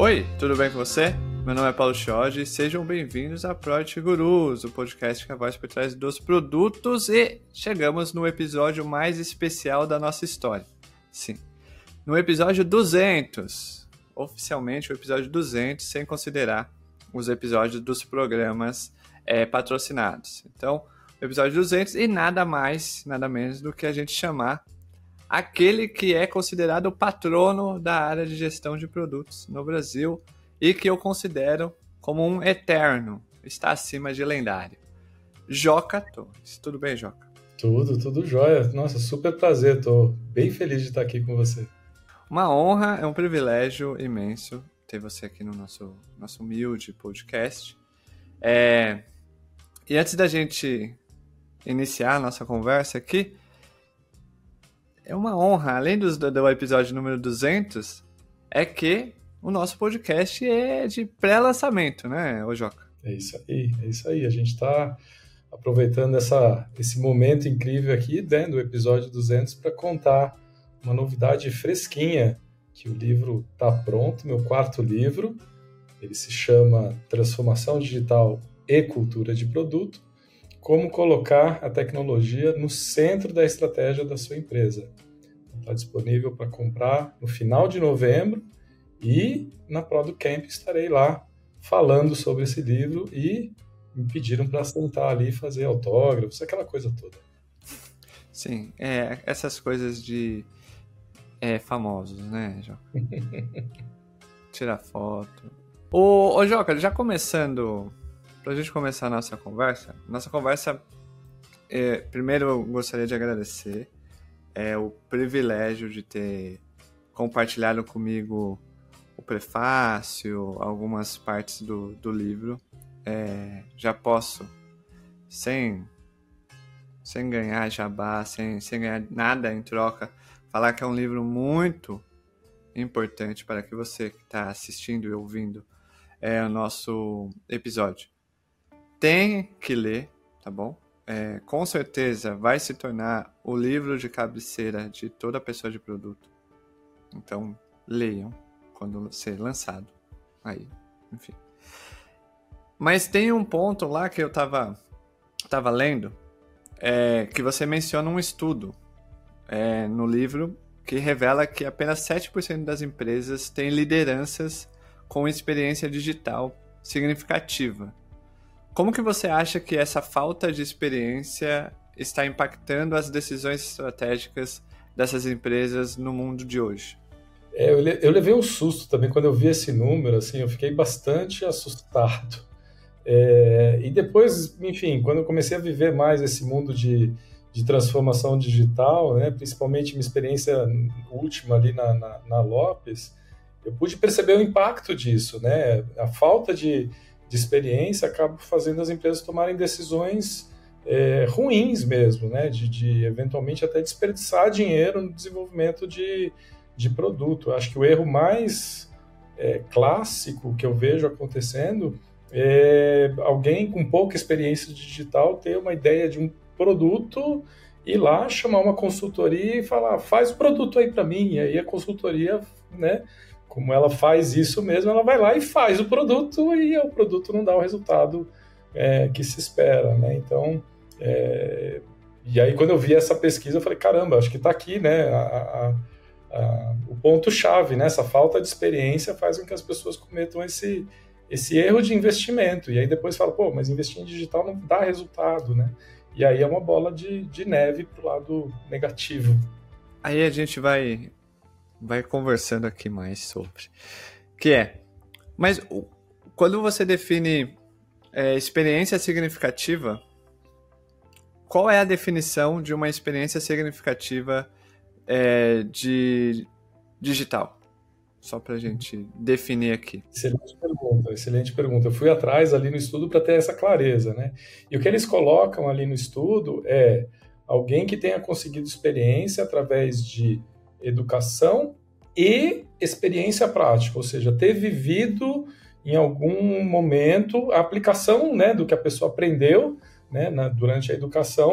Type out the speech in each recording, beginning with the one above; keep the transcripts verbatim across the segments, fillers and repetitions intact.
Oi, tudo bem com você? Meu nome é Paulo Chiodi e sejam bem-vindos a Product Gurus, o podcast que é a voz por trás dos produtos, e chegamos no episódio mais especial da nossa história. Sim, no episódio duzentos, oficialmente o episódio duzentos, sem considerar os episódios dos programas é, patrocinados. Então, o episódio duzentos e nada mais, nada menos do que a gente chamar aquele que é considerado o patrono da área de gestão de produtos no Brasil e que eu considero como um eterno, está acima de lendário. Joca Torres. Tudo bem, Joca? Tudo, tudo jóia. Nossa, super prazer. Estou bem feliz de estar aqui com você. Uma honra, é um privilégio imenso ter você aqui no nosso, nosso humilde podcast. É... E antes da gente iniciar a nossa conversa aqui, é uma honra, além do, do episódio número duzentos, é que o nosso podcast é de pré-lançamento, né, ô Joca? É isso aí, é isso aí. A gente está aproveitando essa, esse momento incrível aqui, né, do episódio duzentos, para contar uma novidade fresquinha, que o livro está pronto, meu quarto livro. Ele se chama Transformação Digital e Cultura de Produto, como colocar a tecnologia no centro da estratégia da sua empresa. Está disponível para comprar no final de novembro e na Product Camp estarei lá falando sobre esse livro e me pediram para sentar ali e fazer autógrafos, aquela coisa toda. Sim, é, essas coisas de é, famosos, né, Joca? Tirar foto. Ô, ô Joca, já começando... Para a gente começar a nossa conversa, nossa conversa, é, primeiro eu gostaria de agradecer é, o privilégio de ter compartilhado comigo o prefácio, algumas partes do, do livro. É, já posso, sem, sem ganhar jabá, sem, sem ganhar nada em troca, falar que é um livro muito importante para que você que está assistindo e ouvindo é, o nosso episódio tem que ler, tá bom? É, com certeza vai se tornar o livro de cabeceira de toda pessoa de produto. Então, leiam quando ser lançado. Aí, enfim. Mas tem um ponto lá que eu tava, tava lendo, é, que você menciona um estudo é, no livro que revela que apenas sete por cento das empresas têm lideranças com experiência digital significativa. Como que você acha que essa falta de experiência está impactando as decisões estratégicas dessas empresas no mundo de hoje? É, eu, le- eu levei um susto também quando eu vi esse número, assim, eu fiquei bastante assustado. É, e depois, enfim, quando eu comecei a viver mais esse mundo de, de transformação digital, né, principalmente minha experiência última ali na, na, na Lopes, eu pude perceber o impacto disso, né, a falta de de experiência acaba fazendo as empresas tomarem decisões é, ruins mesmo, né? de, de eventualmente até desperdiçar dinheiro no desenvolvimento de, de produto. Eu acho que o erro mais é, clássico que eu vejo acontecendo é alguém com pouca experiência digital ter uma ideia de um produto, ir lá, chamar uma consultoria e falar, faz o produto aí para mim, e aí a consultoria, né? Como ela faz isso mesmo, ela vai lá e faz o produto e o produto não dá o resultado é, que se espera, né? Então, é... e aí quando eu vi essa pesquisa, eu falei, caramba, acho que está aqui, né? A, a, a, o ponto-chave, né? Essa falta de experiência faz com que as pessoas cometam esse, esse erro de investimento. E aí depois fala, pô, mas investir em digital não dá resultado, né? E aí é uma bola de, de neve para o lado negativo. Aí a gente vai... vai conversando aqui mais sobre. Que é, mas quando você define é, experiência significativa, qual é a definição de uma experiência significativa é, de digital? Só para a gente definir aqui. Excelente pergunta, excelente pergunta. Eu fui atrás ali no estudo para ter essa clareza, né? E o que eles colocam ali no estudo é alguém que tenha conseguido experiência através de educação e experiência prática, ou seja, ter vivido em algum momento a aplicação, né, do que a pessoa aprendeu, né, na, durante a educação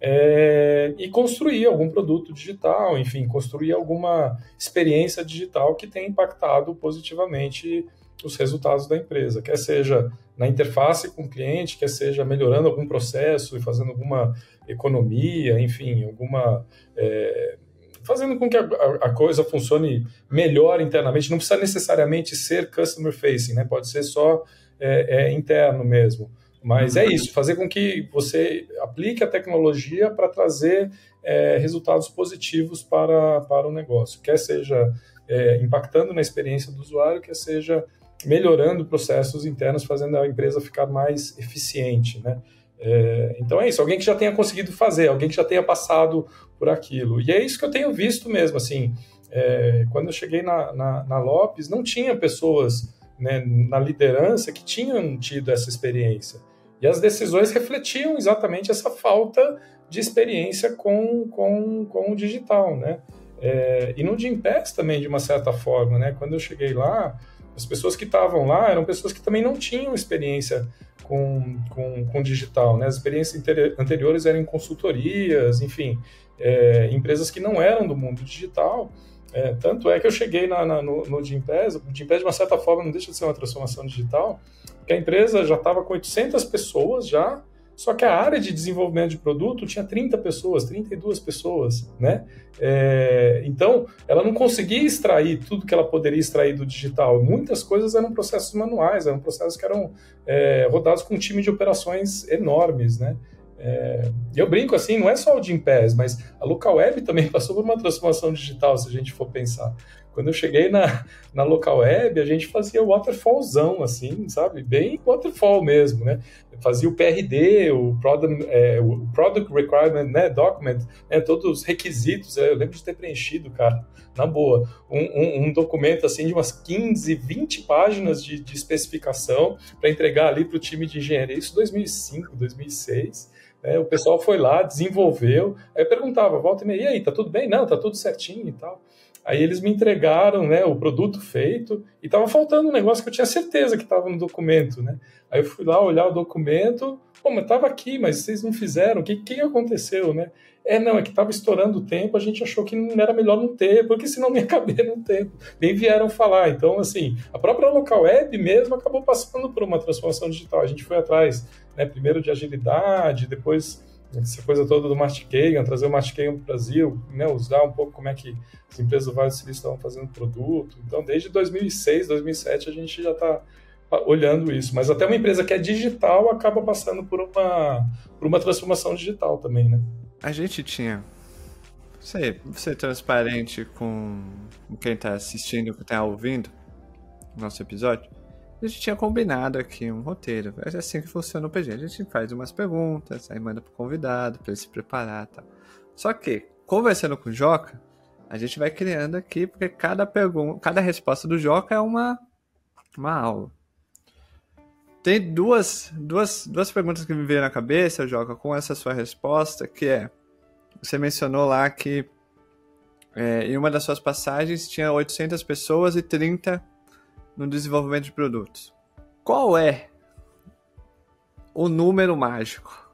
é, e construir algum produto digital, enfim, construir alguma experiência digital que tenha impactado positivamente os resultados da empresa, quer seja na interface com o cliente, quer seja melhorando algum processo e fazendo alguma economia, enfim, alguma... É, fazendo com que a, a coisa funcione melhor internamente, não precisa necessariamente ser customer facing, né? Pode ser só é, é, interno mesmo. Mas é isso, fazer com que você aplique a tecnologia para trazer é, resultados positivos para, para o negócio, quer seja é, impactando na experiência do usuário, quer seja melhorando processos internos, fazendo a empresa ficar mais eficiente, né? É, então é isso, alguém que já tenha conseguido fazer, alguém que já tenha passado por aquilo. E é isso que eu tenho visto mesmo, assim, é, quando eu cheguei na, na, na Lopes, não tinha pessoas, né, na liderança que tinham tido essa experiência. E as decisões refletiam exatamente essa falta de experiência com, com, com o digital, né? É, e no Gympass também, de uma certa forma, né? Quando eu cheguei lá, as pessoas que estavam lá eram pessoas que também não tinham experiência com, com, com digital, né? As experiências anteriores eram em consultorias, enfim, é, empresas que não eram do mundo digital. É, tanto é que eu cheguei na, na, no, no Gympass, o Gympass, de uma certa forma, não deixa de ser uma transformação digital, porque a empresa já estava com oitocentas pessoas já, só que a área de desenvolvimento de produto tinha trinta pessoas, trinta e duas pessoas, né? É, então, ela não conseguia extrair tudo que ela poderia extrair do digital. Muitas coisas eram processos manuais, eram processos que eram é, rodados com um time de operações enormes, né? É, e eu brinco assim, não é só o Gympass, mas a Localweb também passou por uma transformação digital, se a gente for pensar. Quando eu cheguei na, na Localweb, a gente fazia o waterfallzão, assim, sabe? Bem waterfall mesmo, né? Fazia o P R D, o Product, é, o product Requirement, né, Document, né, todos os requisitos. Eu lembro de ter preenchido, cara, na boa, um, um, um documento assim de umas quinze, vinte páginas de, de especificação para entregar ali para o time de engenharia. Isso em dois mil e cinco, dois mil e seis. É, o pessoal foi lá, desenvolveu. Aí eu perguntava, volta e meia, e aí, tá tudo bem? Não, tá tudo certinho e tal. Aí eles me entregaram, né, o produto feito e estava faltando um negócio que eu tinha certeza que estava no documento, né? Aí eu fui lá olhar o documento, pô, mas estava aqui, mas vocês não fizeram, o que, que aconteceu, né? É, não, é que estava estourando o tempo, a gente achou que não era melhor não ter, porque senão não ia caber no tempo. Nem vieram falar. Então, assim, a própria Localweb mesmo acabou passando por uma transformação digital. A gente foi atrás, né, primeiro de agilidade, depois essa coisa toda do Masticagan, trazer o Masticagan para o Brasil, né, usar um pouco como é que as empresas do Vale do Silício estavam fazendo produto. Então, desde dois mil e seis, dois mil e sete, a gente já está olhando isso. Mas até uma empresa que é digital acaba passando por uma, por uma transformação digital também, né? A gente tinha... Você ser transparente com quem está assistindo, quem está ouvindo o nosso episódio. A gente tinha combinado aqui um roteiro. É assim que funciona o P G. A gente faz umas perguntas, aí manda pro convidado para ele se preparar e tal. Só que, conversando com o Joca, a gente vai criando aqui, porque cada pergunta, cada resposta do Joca é uma, uma aula. Tem duas, duas, duas perguntas que me veio na cabeça, Joca, com essa sua resposta, que é, você mencionou lá que é, em uma das suas passagens tinha oitocentas pessoas e trinta no desenvolvimento de produtos. Qual é o número mágico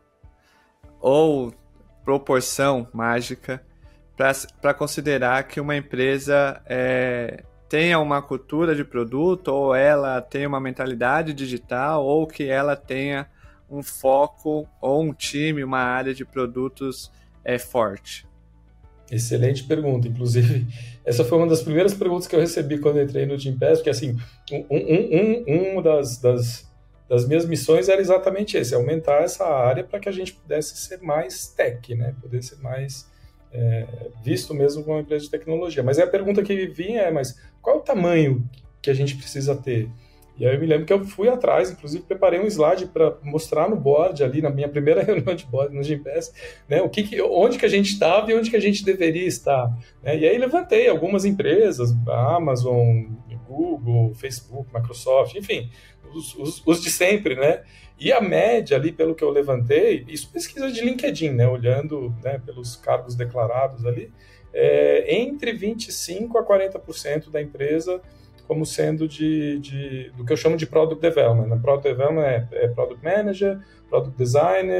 ou proporção mágica para considerar que uma empresa é, tenha uma cultura de produto, ou ela tenha uma mentalidade digital, ou que ela tenha um foco ou um time, uma área de produtos é, forte? Excelente pergunta. Inclusive, essa foi uma das primeiras perguntas que eu recebi quando eu entrei no Gympass, porque assim, um, um, um, uma das, das, das minhas missões era exatamente esse, aumentar essa área para que a gente pudesse ser mais tech, né? Poder ser mais é, visto mesmo como uma empresa de tecnologia. Mas aí a pergunta que vinha é, mas qual é o tamanho que a gente precisa ter? E aí eu me lembro que eu fui atrás, inclusive preparei um slide para mostrar no board ali, na minha primeira reunião de board no Gympass, né, o que, que, onde que a gente estava e onde que a gente deveria estar. Né? E aí levantei algumas empresas, Amazon, Google, Facebook, Microsoft, enfim, os, os, os de sempre, né? E a média ali, pelo que eu levantei, isso pesquisa de LinkedIn, né, olhando, né, pelos cargos declarados ali, é, entre vinte e cinco por cento a quarenta por cento da empresa como sendo de, de, do que eu chamo de Product Development. Product Development é, é Product Manager, Product Designer,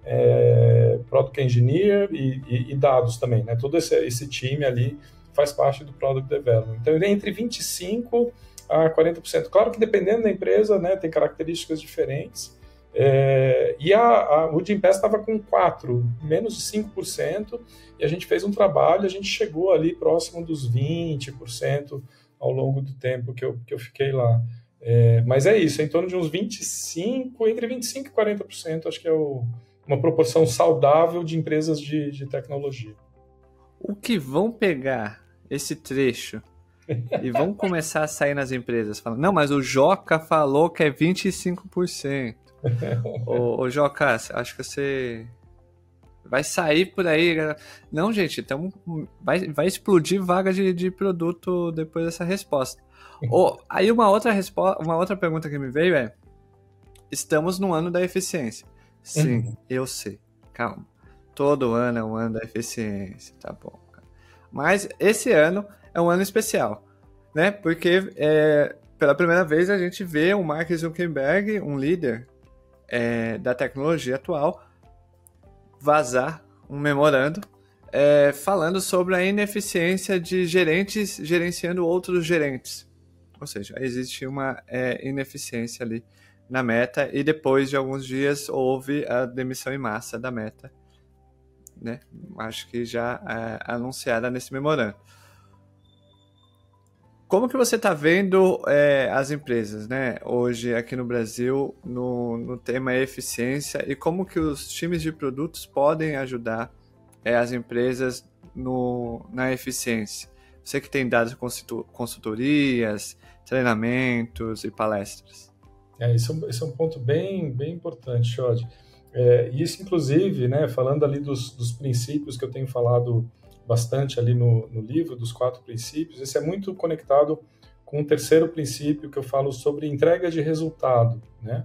é, Product Engineer e, e, e dados também, né? Todo esse, esse time ali faz parte do Product Development. Então, ele é entre vinte e cinco por cento a quarenta por cento. Claro que dependendo da empresa, né, tem características diferentes. É, e a, a, o Gympass estava com quatro por cento, menos de cinco por cento, e a gente fez um trabalho, a gente chegou ali próximo dos vinte por cento ao longo do tempo que eu, que eu fiquei lá. É, mas é isso, é em torno de uns vinte e cinco por cento, entre vinte e cinco por cento e quarenta por cento, acho que é o, uma proporção saudável de empresas de, de tecnologia. O que vão pegar esse trecho e vão começar a sair nas empresas falando, não, mas o Joca falou que é vinte e cinco por cento. ô, ô Joca, acho que você vai sair por aí. Não, gente, então vai, vai explodir vaga de, de produto depois dessa resposta. Oh, aí uma outra, resposta, uma outra pergunta que me veio é, estamos no ano da eficiência. Sim, uhum. Eu sei, calma. Todo ano é um ano da eficiência, tá bom. Cara. Mas esse ano é um ano especial, né? Porque é, pela primeira vez a gente vê o Mark Zuckerberg, um líder é, da tecnologia atual, vazar um memorando é, falando sobre a ineficiência de gerentes gerenciando outros gerentes. Ou seja, existe uma é, ineficiência ali na Meta e depois de alguns dias houve a demissão em massa da Meta, né? Acho que já é, anunciada nesse memorando. Como que você está vendo é, as empresas, né, hoje aqui no Brasil no, no tema eficiência e como que os times de produtos podem ajudar é, as empresas no, na eficiência? Você que tem dado consultorias, treinamentos e palestras. É, esse, é um, esse é um ponto bem, bem importante, Xod. É, isso, inclusive, né, falando ali dos, dos princípios que eu tenho falado bastante ali no, no livro, dos quatro princípios, esse é muito conectado com o terceiro princípio que eu falo sobre entrega de resultado, né?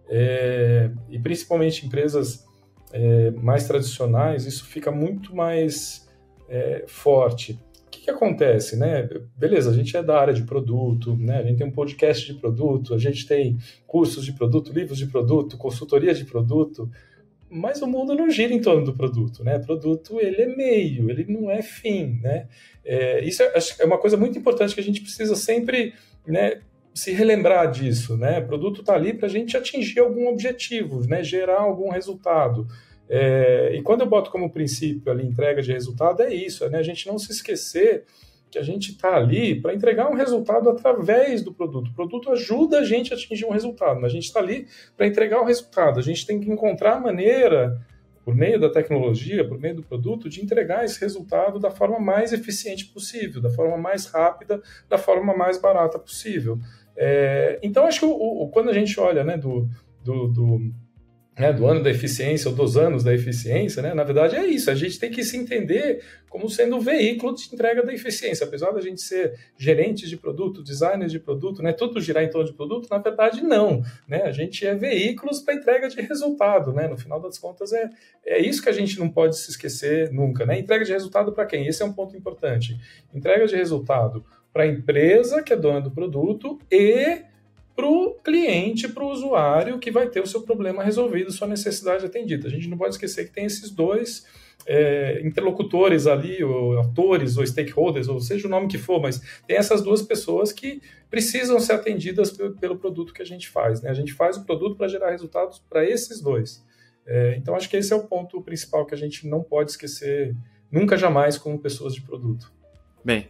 É, e principalmente empresas é, mais tradicionais, isso fica muito mais é, forte. O que, que acontece, né? Beleza, a gente é da área de produto, né? A gente tem um podcast de produto, a gente tem cursos de produto, livros de produto, consultoria de produto, mas o mundo não gira em torno do produto, né? Produto, ele é meio, ele não é fim, né? É, isso é, é uma coisa muito importante que a gente precisa sempre, né, se relembrar disso, né? O produto está ali para a gente atingir algum objetivo, né? Gerar algum resultado. É, e quando eu boto como princípio ali entrega de resultado, é isso, né? A gente não se esquecer que a gente está ali para entregar um resultado através do produto. O produto ajuda a gente a atingir um resultado, mas a gente está ali para entregar o resultado. A gente tem que encontrar a maneira, por meio da tecnologia, por meio do produto, de entregar esse resultado da forma mais eficiente possível, da forma mais rápida, da forma mais barata possível. É, então, acho que o, o, quando a gente olha, né, do... do, do Né, do ano da eficiência ou dos anos da eficiência, né, na verdade é isso, a gente tem que se entender como sendo o veículo de entrega da eficiência, apesar da gente ser gerentes de produto, designers de produto, né, tudo girar em torno de produto, na verdade não, né, a gente é veículos para entrega de resultado, né, no final das contas é, é isso que a gente não pode se esquecer nunca, né, entrega de resultado para quem? Esse é um ponto importante, entrega de resultado para a empresa que é dona do produto e para o cliente, para o usuário que vai ter o seu problema resolvido, sua necessidade atendida. A gente não pode esquecer que tem esses dois é, interlocutores ali, ou atores, ou stakeholders, ou seja o nome que for, mas tem essas duas pessoas que precisam ser atendidas pelo, pelo produto que a gente faz, né? A gente faz o produto para gerar resultados para esses dois. É, então, acho que esse é o ponto principal que a gente não pode esquecer nunca, jamais, como pessoas de produto. Bem,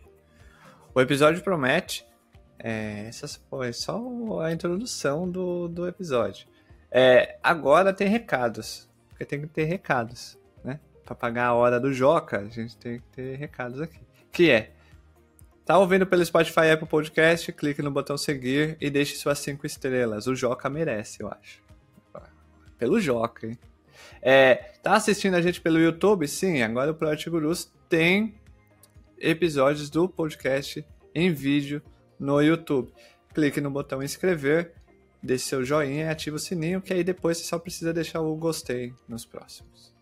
o episódio promete. É, essa foi só a introdução do, do episódio. É, agora tem recados, porque tem que ter recados, né? Para pagar a hora do Joca, a gente tem que ter recados aqui. Que é, tá ouvindo pelo Spotify Apple Podcast, clique no botão seguir e deixe suas cinco estrelas. O Joca merece, eu acho. Pelo Joca, hein? É, tá assistindo a gente pelo YouTube? Sim, agora o Product Gurus tem episódios do podcast em vídeo no YouTube. Clique no botão inscrever, deixe seu joinha e ative o sininho, que aí depois você só precisa deixar o gostei nos próximos.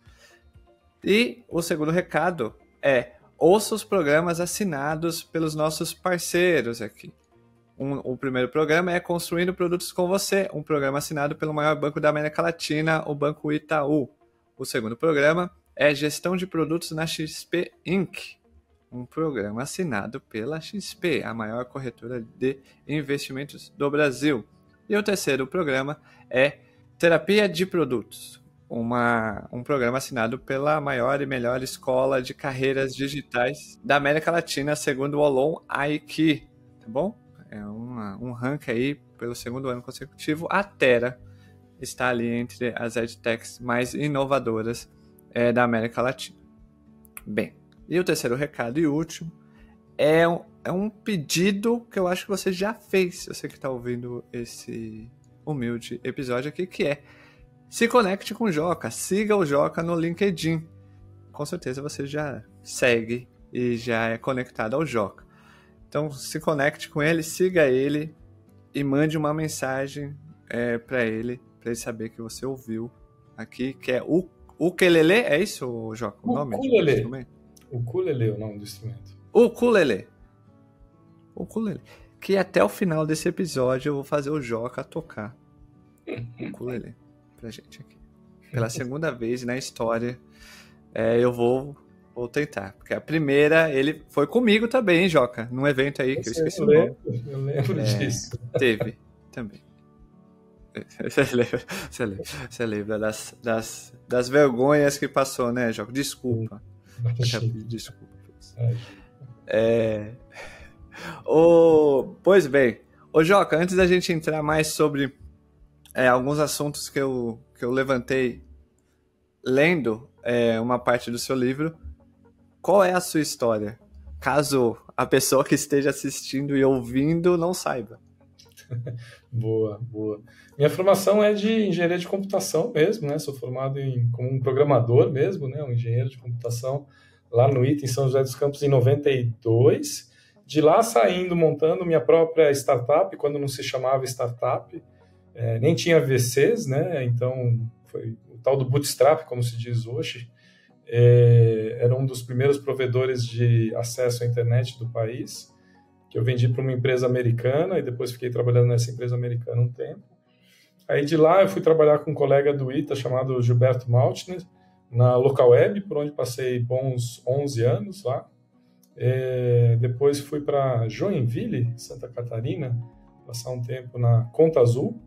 E o segundo recado é, ouça os programas assinados pelos nossos parceiros aqui. Um, o primeiro programa é Construindo Produtos com Você, um programa assinado pelo maior banco da América Latina, o Banco Itaú. O segundo programa é Gestão de Produtos na X P Incorporated, um programa assinado pela X P, a maior corretora de investimentos do Brasil. E o terceiro programa é Terapia de Produtos, uma, um programa assinado pela maior e melhor escola de carreiras digitais da América Latina, segundo o Olon I Q, tá bom? É uma, um ranking aí pelo segundo ano consecutivo. A Tera está ali entre as edtechs mais inovadoras é, da América Latina. Bem, e o terceiro recado e último é um, é um pedido que eu acho que você já fez, você que está ouvindo esse humilde episódio aqui, que é: se conecte com o Joca, siga o Joca no LinkedIn. Com certeza você já segue e já é conectado ao Joca. Então se conecte com ele, siga ele e mande uma mensagem é, para ele, para ele saber que você ouviu aqui, que é o ukulele, é isso, Joca? O, o nome ukulele. do instrumento? O ukulele é o nome do instrumento. O ukulele. O ukulele. Que até o final desse episódio eu vou fazer o Joca tocar o ukulele pra gente aqui. Pela segunda vez na história, é, eu vou, vou tentar. Porque a primeira, ele foi comigo também, hein, Joca? Num evento aí, que eu esqueci o nome. Eu lembro é, disso. Teve, também. Você lembra, você lembra, você lembra das, das, das vergonhas que passou, né, Joca? Desculpa. Desculpa. É... O... Pois bem. Ô, Joca, antes da gente entrar mais sobre é, alguns assuntos que eu, que eu levantei lendo é, uma parte do seu livro, qual é a sua história? Caso a pessoa que esteja assistindo e ouvindo não saiba. Boa, boa. Minha formação é de engenharia de computação mesmo, né? Sou formado em, como um programador mesmo, né? Um engenheiro de computação lá no I T, em São José dos Campos, em noventa e dois. De lá saindo, montando minha própria startup, quando não se chamava startup, é, nem tinha V Cs, né? Então, foi o tal do bootstrap, como se diz hoje. É, era um dos primeiros provedores de acesso à internet do país, que eu vendi para uma empresa americana e depois fiquei trabalhando nessa empresa americana um tempo. Aí de lá eu fui trabalhar com um colega do I T A chamado Gilberto Maltner, na Local Web, por onde passei bons onze anos lá. É, depois fui para Joinville, Santa Catarina, passar um tempo na Conta Azul,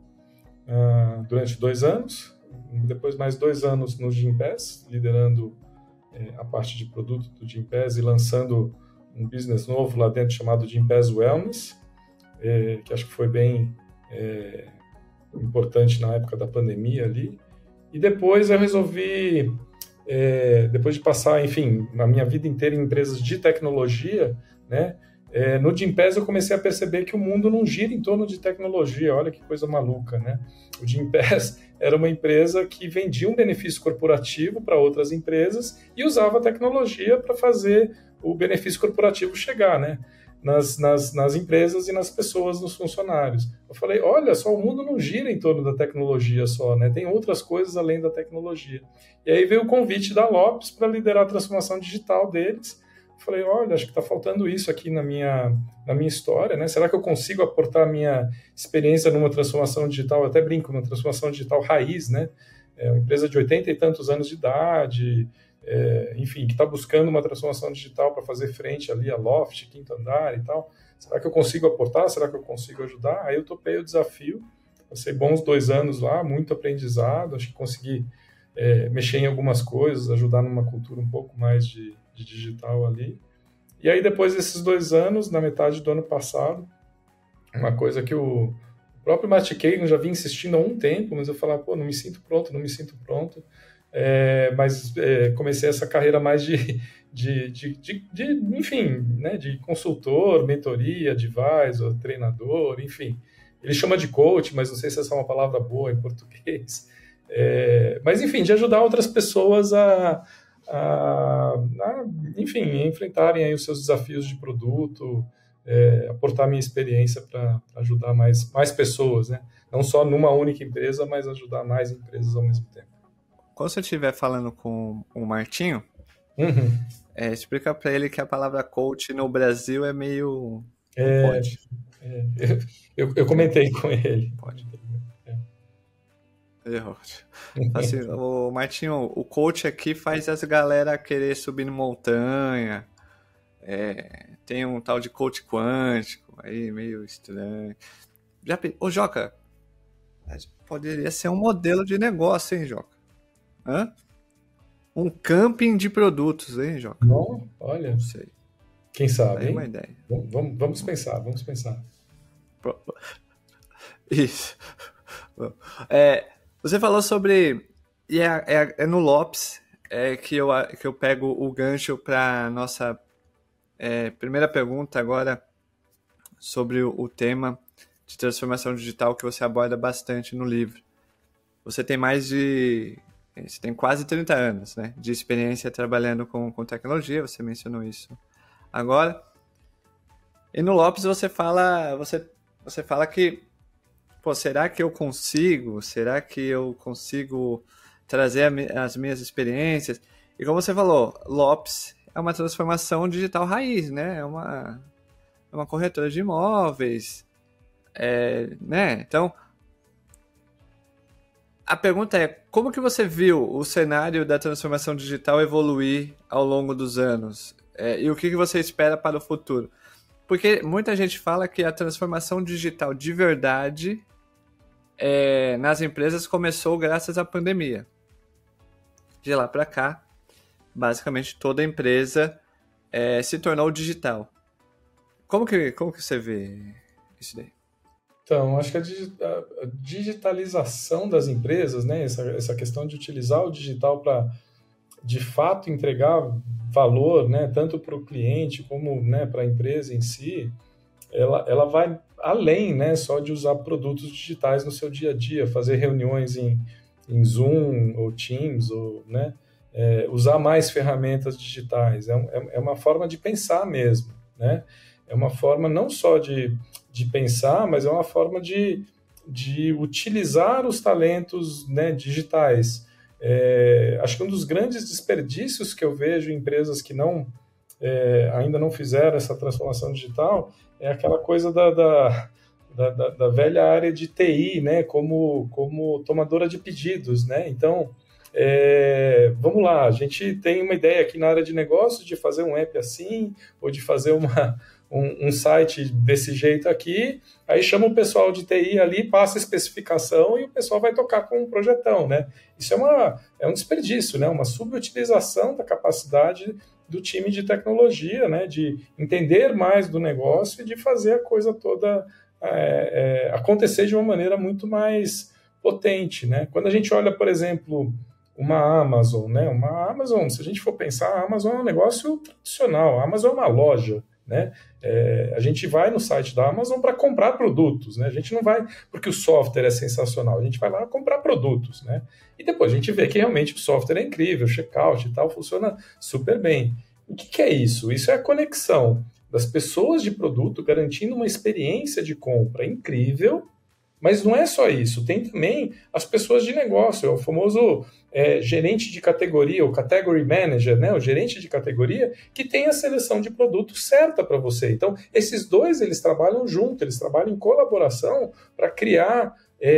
uh, durante dois anos. Depois mais dois anos no Gympass, liderando é, a parte de produto do Gympass e lançando um business novo lá dentro chamado Gympass Wellness, é, que acho que foi bem é, importante na época da pandemia ali. E depois eu resolvi, é, depois de passar, enfim, a minha vida inteira em empresas de tecnologia, né, é, no Gympass eu comecei a perceber que o mundo não gira em torno de tecnologia. Olha que coisa maluca, né? O Gympass era uma empresa que vendia um benefício corporativo para outras empresas e usava a tecnologia para fazer o benefício corporativo chegar, né? Nas, nas, nas empresas e nas pessoas, nos funcionários. Eu falei, olha só, o mundo não gira em torno da tecnologia só, né? Tem outras coisas além da tecnologia. E aí veio o convite da Lopes para liderar a transformação digital deles. Eu falei, olha, acho que está faltando isso aqui na minha, na minha história, né? Será que eu consigo aportar a minha experiência numa transformação digital? Eu até brinco, uma transformação digital raiz, né? É uma empresa de oitenta e tantos anos de idade, É, enfim, que está buscando uma transformação digital para fazer frente ali a Loft, Quinto Andar e tal. Será que eu consigo aportar? Será que eu consigo ajudar? Aí eu topei o desafio, passei bons dois anos lá, muito aprendizado, acho que consegui é, mexer em algumas coisas, ajudar numa cultura um pouco mais de, de digital ali. E aí depois desses dois anos, na metade do ano passado, uma coisa que o próprio Matt Kagan já vinha insistindo há um tempo, mas eu falava, pô, não me sinto pronto, não me sinto pronto. É, mas é, comecei essa carreira mais de, de, de, de, de enfim, né, de consultor, mentoria, advisor, treinador, enfim. Ele chama de coach, mas não sei se essa é uma palavra boa em português. É, mas, enfim, de ajudar outras pessoas a, a, a enfim, a enfrentarem aí os seus desafios de produto, é, aportar minha experiência para ajudar mais, mais pessoas, né? Não só numa única empresa, mas ajudar mais empresas ao mesmo tempo. Quando você estiver falando com o Martinho, uhum. é, explica para ele que a palavra coach no Brasil é meio... É, pode. É, eu, eu comentei com ele. Pode. É. Errou. Assim, o Martinho, o coach aqui faz as galera querer subir em montanha. É, tem um tal de coach quântico, aí meio estranho. Já, ô, Joca, poderia ser um modelo de negócio, hein, Joca? Hã? Um camping de produtos, hein, Joca? Não, olha. Não sei. Quem sabe, é hein? uma ideia. Vamos, vamos pensar, vamos pensar. Isso. É, você falou sobre... E é, é, é no Lopes é, que, eu, que eu pego o gancho para nossa é, primeira pergunta agora sobre o, o tema de transformação digital que você aborda bastante no livro. Você tem mais de... Você tem quase trinta anos, né, de experiência trabalhando com, com tecnologia, você mencionou isso agora. E no Lopes você fala, você, você fala que, pô, será que eu consigo? Será que eu consigo trazer as minhas experiências? E como você falou, Lopes é uma transformação digital raiz, né? É uma, é uma corretora de imóveis, é, né? Então, a pergunta é, como que você viu o cenário da transformação digital evoluir ao longo dos anos? É, e o que, que você espera para o futuro? Porque muita gente fala que a transformação digital de verdade é, nas empresas começou graças à pandemia. De lá para cá, basicamente toda empresa é, se tornou digital. Como que, como que você vê isso daí? Então, acho que a digitalização das empresas, né, essa, essa questão de utilizar o digital para, de fato, entregar valor, né, tanto para o cliente como, né, para a empresa em si, ela, ela vai além, né, só de usar produtos digitais no seu dia a dia, fazer reuniões em, em Zoom ou Teams, ou, né, é, usar mais ferramentas digitais. É, é uma forma de pensar mesmo, né? É uma forma não só de, de pensar, mas é uma forma de, de utilizar os talentos, né, digitais. É, acho que um dos grandes desperdícios que eu vejo em empresas que não, é, ainda não fizeram essa transformação digital é aquela coisa da, da, da, da velha área de T I, né, como, como tomadora de pedidos, né? Então, é, vamos lá, a gente tem uma ideia aqui na área de negócio de fazer um app assim, ou de fazer uma... Um, um site desse jeito aqui, aí chama o pessoal de T I ali, passa a especificação e o pessoal vai tocar com um projetão, né? Isso é, uma, é um desperdício, né? Uma subutilização da capacidade do time de tecnologia, né? De entender mais do negócio e de fazer a coisa toda é, é, acontecer de uma maneira muito mais potente, né? Quando a gente olha, por exemplo, uma Amazon, né? Uma Amazon, se a gente for pensar, a Amazon é um negócio tradicional, a Amazon é uma loja, né? É, a gente vai no site da Amazon para comprar produtos, né? A gente não vai porque o software é sensacional, a gente vai lá comprar produtos, né? E depois a gente vê que realmente o software é incrível, o checkout e tal funciona super bem. O que, que é isso? Isso é a conexão das pessoas de produto garantindo uma experiência de compra incrível, mas não é só isso, tem também as pessoas de negócio, é o famoso é, gerente de categoria, o category manager, né, o gerente de categoria, que tem a seleção de produto certa para você. Então, esses dois, eles trabalham junto, eles trabalham em colaboração para criar...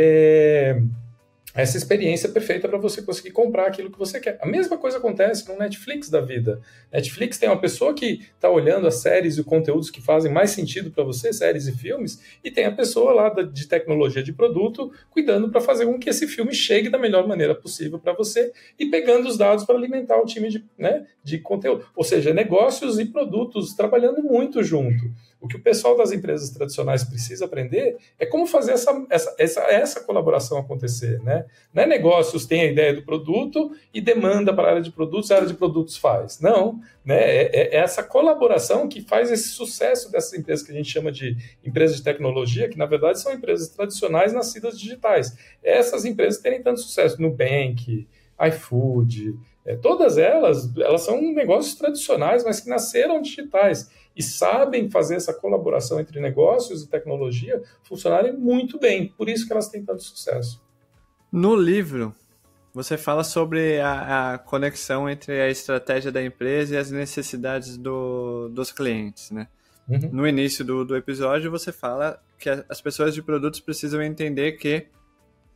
É, essa experiência perfeita para você conseguir comprar aquilo que você quer. A mesma coisa acontece no Netflix da vida. Netflix tem uma pessoa que está olhando as séries e conteúdos que fazem mais sentido para você, séries e filmes, e tem a pessoa lá de tecnologia de produto cuidando para fazer com que esse filme chegue da melhor maneira possível para você e pegando os dados para alimentar o time de, né, de conteúdo. Ou seja, negócios e produtos trabalhando muito junto. O que o pessoal das empresas tradicionais precisa aprender é como fazer essa, essa, essa, essa colaboração acontecer, né? Não é negócios tem a ideia do produto e demanda para a área de produtos, a área de produtos faz. Não, né? É, é essa colaboração que faz esse sucesso dessas empresas que a gente chama de empresas de tecnologia, que na verdade são empresas tradicionais nascidas digitais. Essas empresas terem tanto sucesso, Nubank, iFood, é, todas elas, elas são negócios tradicionais, mas que nasceram digitais e sabem fazer essa colaboração entre negócios e tecnologia funcionarem muito bem. Por isso que elas têm tanto sucesso. No livro, você fala sobre a, a conexão entre a estratégia da empresa e as necessidades do, dos clientes, né? Uhum. No início do, do episódio, você fala que as pessoas de produtos precisam entender que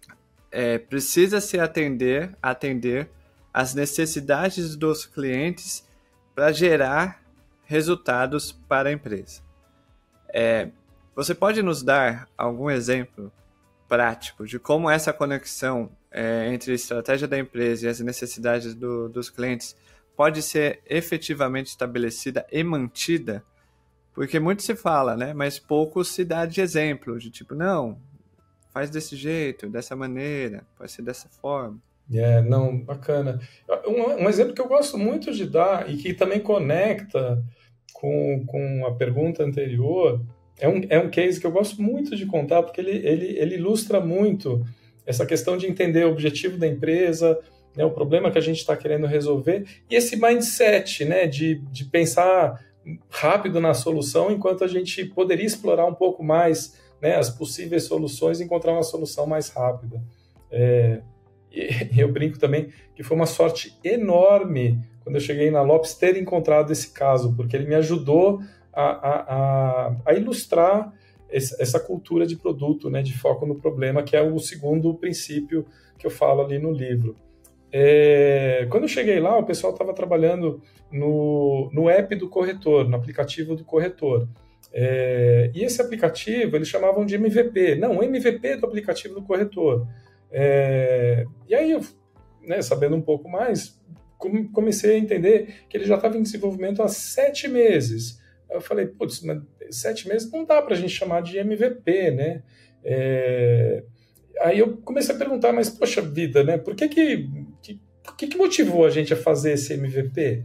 é, precisa se atender, atender às necessidades dos clientes para gerar resultados para a empresa. É, você pode nos dar algum exemplo prático de como essa conexão é, entre a estratégia da empresa e as necessidades do, dos clientes pode ser efetivamente estabelecida e mantida? Porque muito se fala, né? Mas pouco se dá de exemplo, de tipo, não, faz desse jeito, dessa maneira, pode ser dessa forma. É, não, bacana. Um, um exemplo que eu gosto muito de dar e que também conecta com, com a pergunta anterior é um, é um case que eu gosto muito de contar porque ele, ele, ele ilustra muito essa questão de entender o objetivo da empresa, né, o problema que a gente está querendo resolver e esse mindset, né, de, de pensar rápido na solução enquanto a gente poderia explorar um pouco mais, né, as possíveis soluções e encontrar uma solução mais rápida. É, e eu brinco também que foi uma sorte enorme quando eu cheguei na Lopes ter encontrado esse caso, porque ele me ajudou a, a, a, a ilustrar esse, essa cultura de produto, né, de foco no problema, que é o segundo princípio que eu falo ali no livro. É, quando eu cheguei lá, o pessoal estava trabalhando no, no app do corretor, no aplicativo do corretor. É, e esse aplicativo eles chamavam de M V P. Não, M V P do aplicativo do corretor. É, e aí, eu, né, sabendo um pouco mais, comecei a entender que ele já estava em desenvolvimento há sete meses. Aí eu falei, putz, mas sete meses não dá para a gente chamar de M V P, né? É, aí eu comecei a perguntar, mas poxa vida, né? Por que que, que, que, que motivou a gente a fazer esse M V P?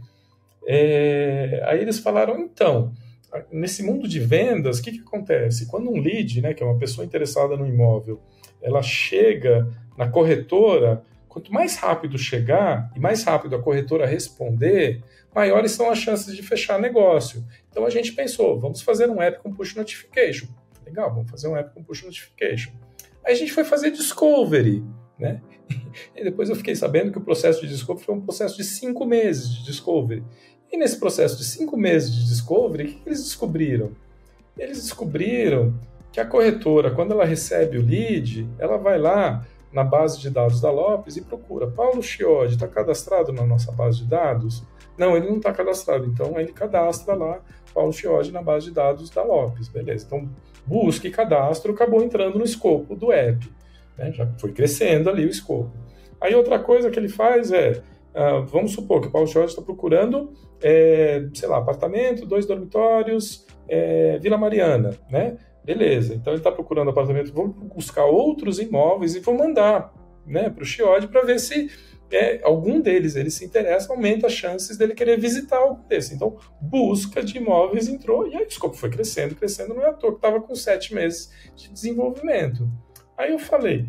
É, aí eles falaram, então, nesse mundo de vendas, o que, que acontece? Quando um lead, né, que é uma pessoa interessada no imóvel, ela chega na corretora, quanto mais rápido chegar e mais rápido a corretora responder, maiores são as chances de fechar negócio. Então a gente pensou, vamos fazer um app com push notification. Legal, vamos fazer um app com push notification. Aí a gente foi fazer discovery, né? E depois eu fiquei sabendo que o processo de discovery foi um processo de cinco meses de discovery. E nesse processo de cinco meses de discovery, o que eles descobriram? Eles descobriram que a corretora, quando ela recebe o lead, ela vai lá na base de dados da Lopes e procura Paulo Chiodi, está cadastrado na nossa base de dados? Não, ele não está cadastrado, então ele cadastra lá Paulo Chiodi na base de dados da Lopes, beleza. Então, busca e cadastro acabou entrando no escopo do app, né? Já foi crescendo ali o escopo. Aí outra coisa que ele faz é, uh, vamos supor que o Paulo Chiodi está procurando, é, sei lá, apartamento, dois dormitórios, é, Vila Mariana, né? Beleza, então ele está procurando apartamento, vamos buscar outros imóveis e vou mandar, né, para o Chiodi para ver se é, algum deles ele se interessa, aumenta as chances dele querer visitar algum desses. Então, busca de imóveis entrou e aí o escopo foi crescendo, crescendo, não é à toa que estava com sete meses de desenvolvimento. Aí eu falei,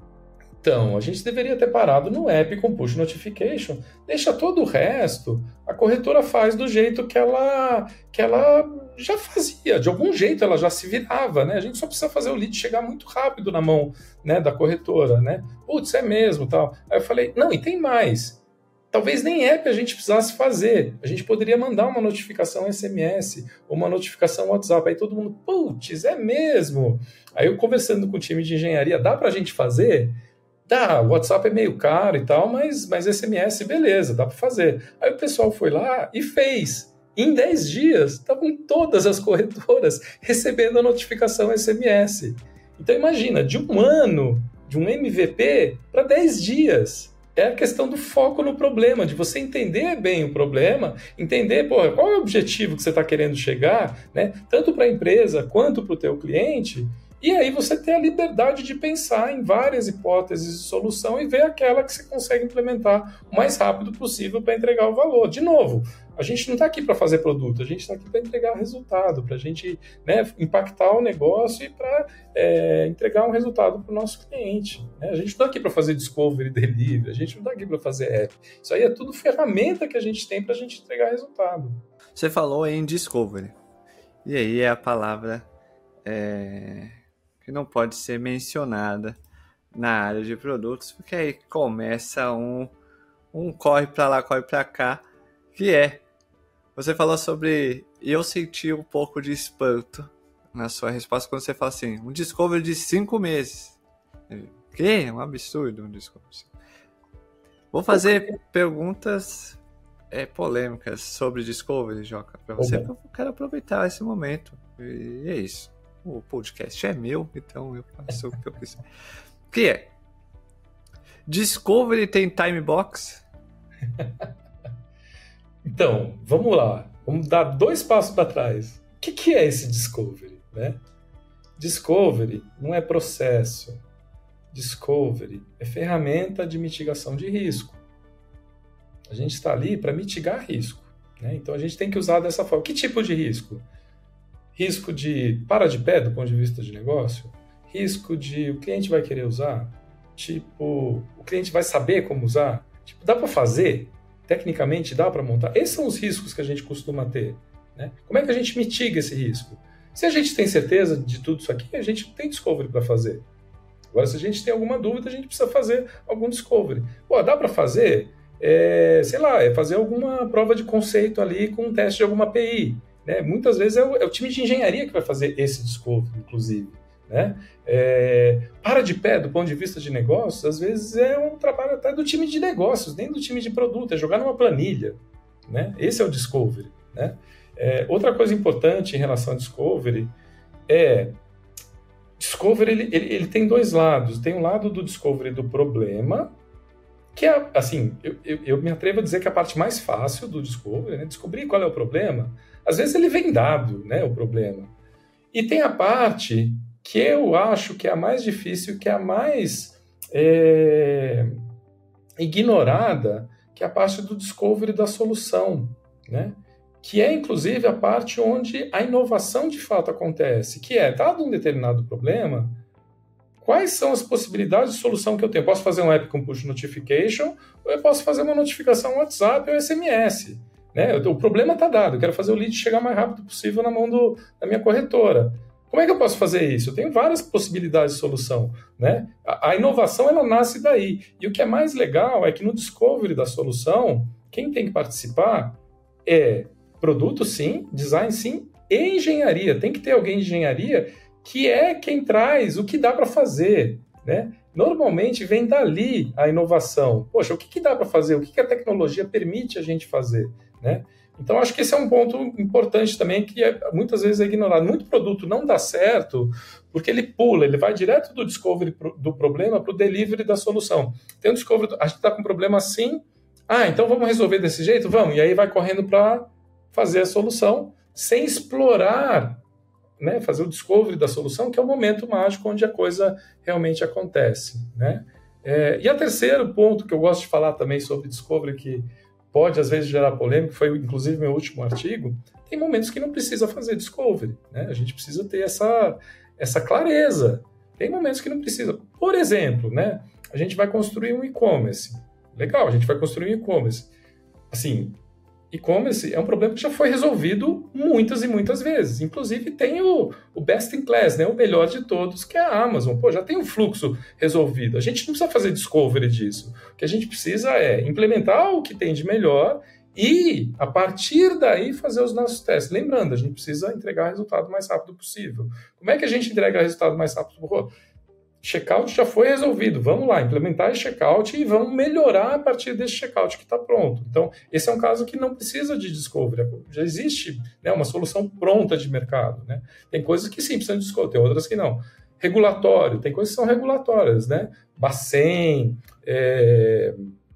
então, a gente deveria ter parado no app com push notification, deixa todo o resto, a corretora faz do jeito que ela, que ela já fazia, de algum jeito ela já se virava, né? A gente só precisa fazer o lead chegar muito rápido na mão, né, da corretora, né? Putz, é mesmo, tal. Aí eu falei, não, e tem mais. Talvez nem app a gente precisasse fazer. A gente poderia mandar uma notificação S M S, ou uma notificação WhatsApp. Aí todo mundo, putz, é mesmo. Aí eu conversando com o time de engenharia, dá pra gente fazer? Dá, o WhatsApp é meio caro e tal, mas, mas S M S, beleza, dá para fazer. Aí o pessoal foi lá e fez. Em dez dias, estavam todas as corretoras recebendo a notificação S M S. Então imagina, de um ano, de um M V P para dez dias. É a questão do foco no problema, de você entender bem o problema, entender, porra, qual é o objetivo que você está querendo chegar, né? Tanto para a empresa quanto para o teu cliente. E aí você tem a liberdade de pensar em várias hipóteses de solução e ver aquela que você consegue implementar o mais rápido possível para entregar o valor. De novo, a gente não está aqui para fazer produto, a gente está aqui para entregar resultado, para a gente, né, impactar o negócio e para é, entregar um resultado para o nosso cliente. Né? A gente não está aqui para fazer discovery, delivery, a gente não está aqui para fazer app. Isso aí é tudo ferramenta que a gente tem para a gente entregar resultado. Você falou em discovery. E aí é a palavra... É... que não pode ser mencionada na área de produtos, porque aí começa um, um corre para lá, corre para cá, que é, você falou sobre, e eu senti um pouco de espanto na sua resposta quando você fala assim, um discovery de cinco meses. Que é um absurdo um Discovery. Vou fazer perguntas é, polêmicas sobre Discovery, Joca, para você, porque eu quero aproveitar esse momento. E é isso. O podcast é meu, então eu faço o que eu quiser. O que é? Discovery tem time box? Então, vamos lá. Vamos dar dois passos para trás. O que, que é esse Discovery, né? Discovery não é processo. Discovery é ferramenta de mitigação de risco. A gente está ali para mitigar risco, né? Então a gente tem que usar dessa forma. Que tipo de risco? Risco de para de pé do ponto de vista de negócio? Risco de o cliente vai querer usar? Tipo, o cliente vai saber como usar? Tipo, dá para fazer? Tecnicamente dá para montar? Esses são os riscos que a gente costuma ter, né? Como é que a gente mitiga esse risco? Se a gente tem certeza de tudo isso aqui, a gente não tem Discovery para fazer. Agora, se a gente tem alguma dúvida, a gente precisa fazer algum Discovery. Pô, dá para fazer, é, sei lá, é fazer alguma prova de conceito ali com um teste de alguma A P I. Né? Muitas vezes é o, é o time de engenharia que vai fazer esse Discovery, inclusive. Né? É, para de pé, do ponto de vista de negócios, às vezes é um trabalho até do time de negócios, nem do time de produto, é jogar numa planilha. Né? Esse é o Discovery. Né? É, outra coisa importante em relação ao Discovery é Discovery, ele, ele, ele tem dois lados. Tem um lado do Discovery do problema, que é, assim, eu, eu, eu me atrevo a dizer que é a parte mais fácil do Discovery, né? Descobrir qual é o problema. Às vezes ele vem dado, né, o problema. E tem a parte que eu acho que é a mais difícil, que é a mais é, ignorada, que é a parte do Discovery da solução, né? Que é, inclusive, a parte onde a inovação de fato acontece, que é, dado um determinado problema, quais são as possibilidades de solução que eu tenho? Eu posso fazer um app com push notification, ou eu posso fazer uma notificação WhatsApp ou S M S. Né? O problema está dado, eu quero fazer o lead chegar o mais rápido possível na mão do, da minha corretora. Como é que eu posso fazer isso? Eu tenho várias possibilidades de solução. Né? A, a inovação, ela nasce daí. E o que é mais legal é que no discovery da solução, quem tem que participar é produto, sim, design, sim, e engenharia. Tem que ter alguém de engenharia que é quem traz o que dá para fazer. Né? Normalmente vem dali a inovação. Poxa, o que, que dá para fazer? O que, que a tecnologia permite a gente fazer? Né? Então, acho que esse é um ponto importante também que é, muitas vezes é ignorado. Muito produto não dá certo porque ele pula, ele vai direto do discovery pro, do problema para o delivery da solução. Tem um discovery, a gente está com um problema assim, ah, então vamos resolver desse jeito? Vamos. E aí vai correndo para fazer a solução sem explorar, né, fazer o discovery da solução, que é o momento mágico onde a coisa realmente acontece. Né? É, e a terceiro ponto que eu gosto de falar também sobre discovery, que pode às vezes gerar polêmica, foi inclusive meu último artigo, tem momentos que não precisa fazer discovery. Né? A gente precisa ter essa, essa clareza. Tem momentos que não precisa. Por exemplo, né, a gente vai construir um e-commerce. Legal, a gente vai construir um e-commerce. Assim, e-commerce é um problema que já foi resolvido muitas e muitas vezes. Inclusive tem o, o best in class, né? O melhor de todos, que é a Amazon. Pô, já tem o fluxo resolvido. A gente não precisa fazer discovery disso. O que a gente precisa é implementar o que tem de melhor e, a partir daí, fazer os nossos testes. Lembrando, a gente precisa entregar o resultado o mais rápido possível. Como é que a gente entrega o resultado mais rápido possível? Checkout já foi resolvido, vamos lá, implementar esse checkout e vamos melhorar a partir desse checkout que está pronto. Então, esse é um caso que não precisa de discovery, já existe, né, uma solução pronta de mercado. Né? Tem coisas que sim, precisam de discovery, tem outras que não. Regulatório, tem coisas que são regulatórias, né? Bacen, é...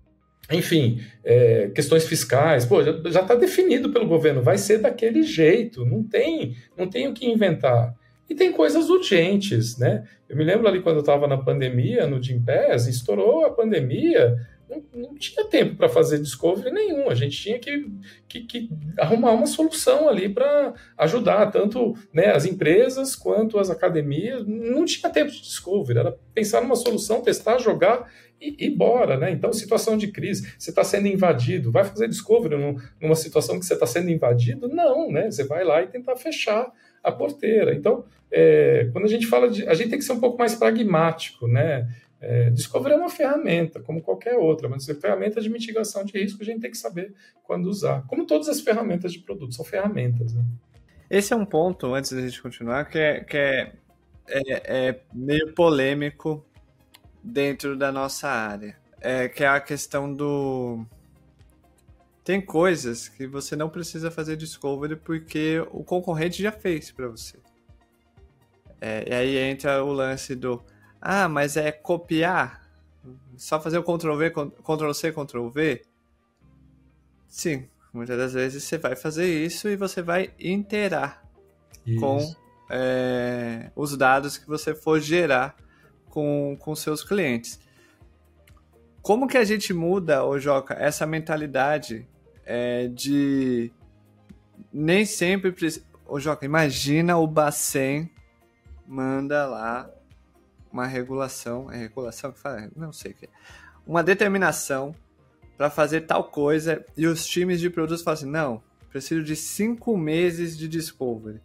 enfim, é... questões fiscais, pô, já está definido pelo governo, vai ser daquele jeito, não tem, não tem o que inventar. E tem coisas urgentes, né? Eu me lembro ali quando eu estava na pandemia, no Gympass, estourou a pandemia, não, não tinha tempo para fazer discovery nenhum, a gente tinha que, que, que arrumar uma solução ali para ajudar tanto, né, as empresas quanto as academias, não tinha tempo de discovery, era pensar numa solução, testar, jogar e ir embora, né? Então, situação de crise, você está sendo invadido, vai fazer discovery num, numa situação que você está sendo invadido? Não, né? Você vai lá e tentar fechar a porteira. Então, é, quando a gente fala de... A gente tem que ser um pouco mais pragmático, né? É, discovery é uma ferramenta, como qualquer outra, mas é ferramenta de mitigação de risco, a gente tem que saber quando usar. Como todas as ferramentas de produto, são ferramentas. Né? Esse é um ponto, antes da gente continuar, que é, que é, é, é meio polêmico dentro da nossa área, é, que é a questão do... Tem coisas que você não precisa fazer discovery porque o concorrente já fez para você. É, e aí entra o lance do, ah, mas é copiar? Só fazer o control V, control C, control V? Sim, muitas das vezes você vai fazer isso e você vai interar isso. com é, os dados que você for gerar com, com seus clientes. Como que a gente muda, ô Joca, essa mentalidade é, de nem sempre precisa... Ô Joca, imagina o Bacen manda lá uma regulação, é regulação que fala? Não sei o que é. Uma determinação para fazer tal coisa e os times de produtos falam assim, não, preciso de cinco meses de discovery.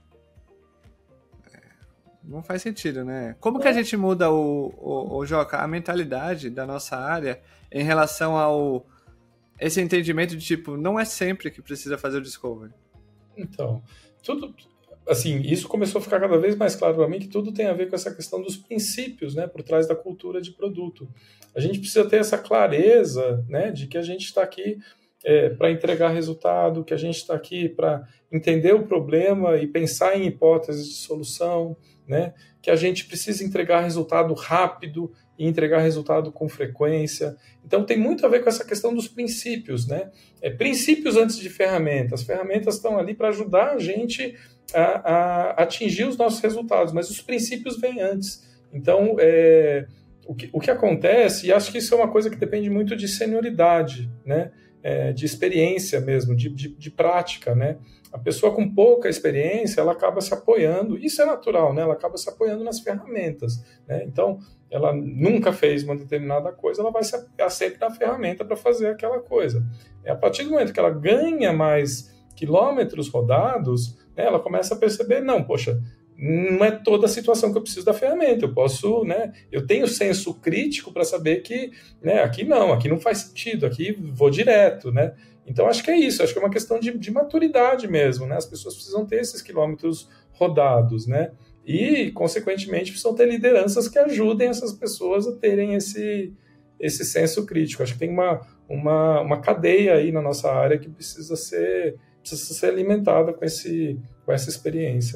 Não faz sentido, né? Como que a gente muda, o, o, o Joca, a mentalidade da nossa área em relação ao esse entendimento de tipo, não é sempre que precisa fazer o discovery? Então, tudo, assim, isso começou a ficar cada vez mais claro para mim que tudo tem a ver com essa questão dos princípios, né, por trás da cultura de produto. A gente precisa ter essa clareza, né, de que a gente está aqui é, para entregar resultado, que a gente está aqui para entender o problema e pensar em hipóteses de solução, né? Que a gente precisa entregar resultado rápido e entregar resultado com frequência. Então tem muito a ver com essa questão dos princípios, né? É, princípios antes de ferramentas. As ferramentas estão ali para ajudar a gente a, a atingir os nossos resultados, mas os princípios vêm antes. Então, é, o, que, o que acontece, e acho que isso é uma coisa que depende muito de senioridade, né? É, de experiência mesmo, de, de, de prática, né? A pessoa com pouca experiência, ela acaba se apoiando, isso é natural, né? Ela acaba se apoiando nas ferramentas, né? Então, ela nunca fez uma determinada coisa, ela vai se apoiar sempre na ferramenta para fazer aquela coisa. É a partir do momento que ela ganha mais quilômetros rodados, né, ela começa a perceber, não, poxa, não é toda a situação que eu preciso da ferramenta, eu posso, né, eu tenho senso crítico para saber que, né, aqui não, aqui não faz sentido, aqui vou direto, né? Então, acho que é isso, acho que é uma questão de, de maturidade mesmo, né? As pessoas precisam ter esses quilômetros rodados, né? E, consequentemente, precisam ter lideranças que ajudem essas pessoas a terem esse, esse senso crítico. Acho que tem uma, uma, uma cadeia aí na nossa área que precisa ser, precisa ser alimentada com, esse, com essa experiência.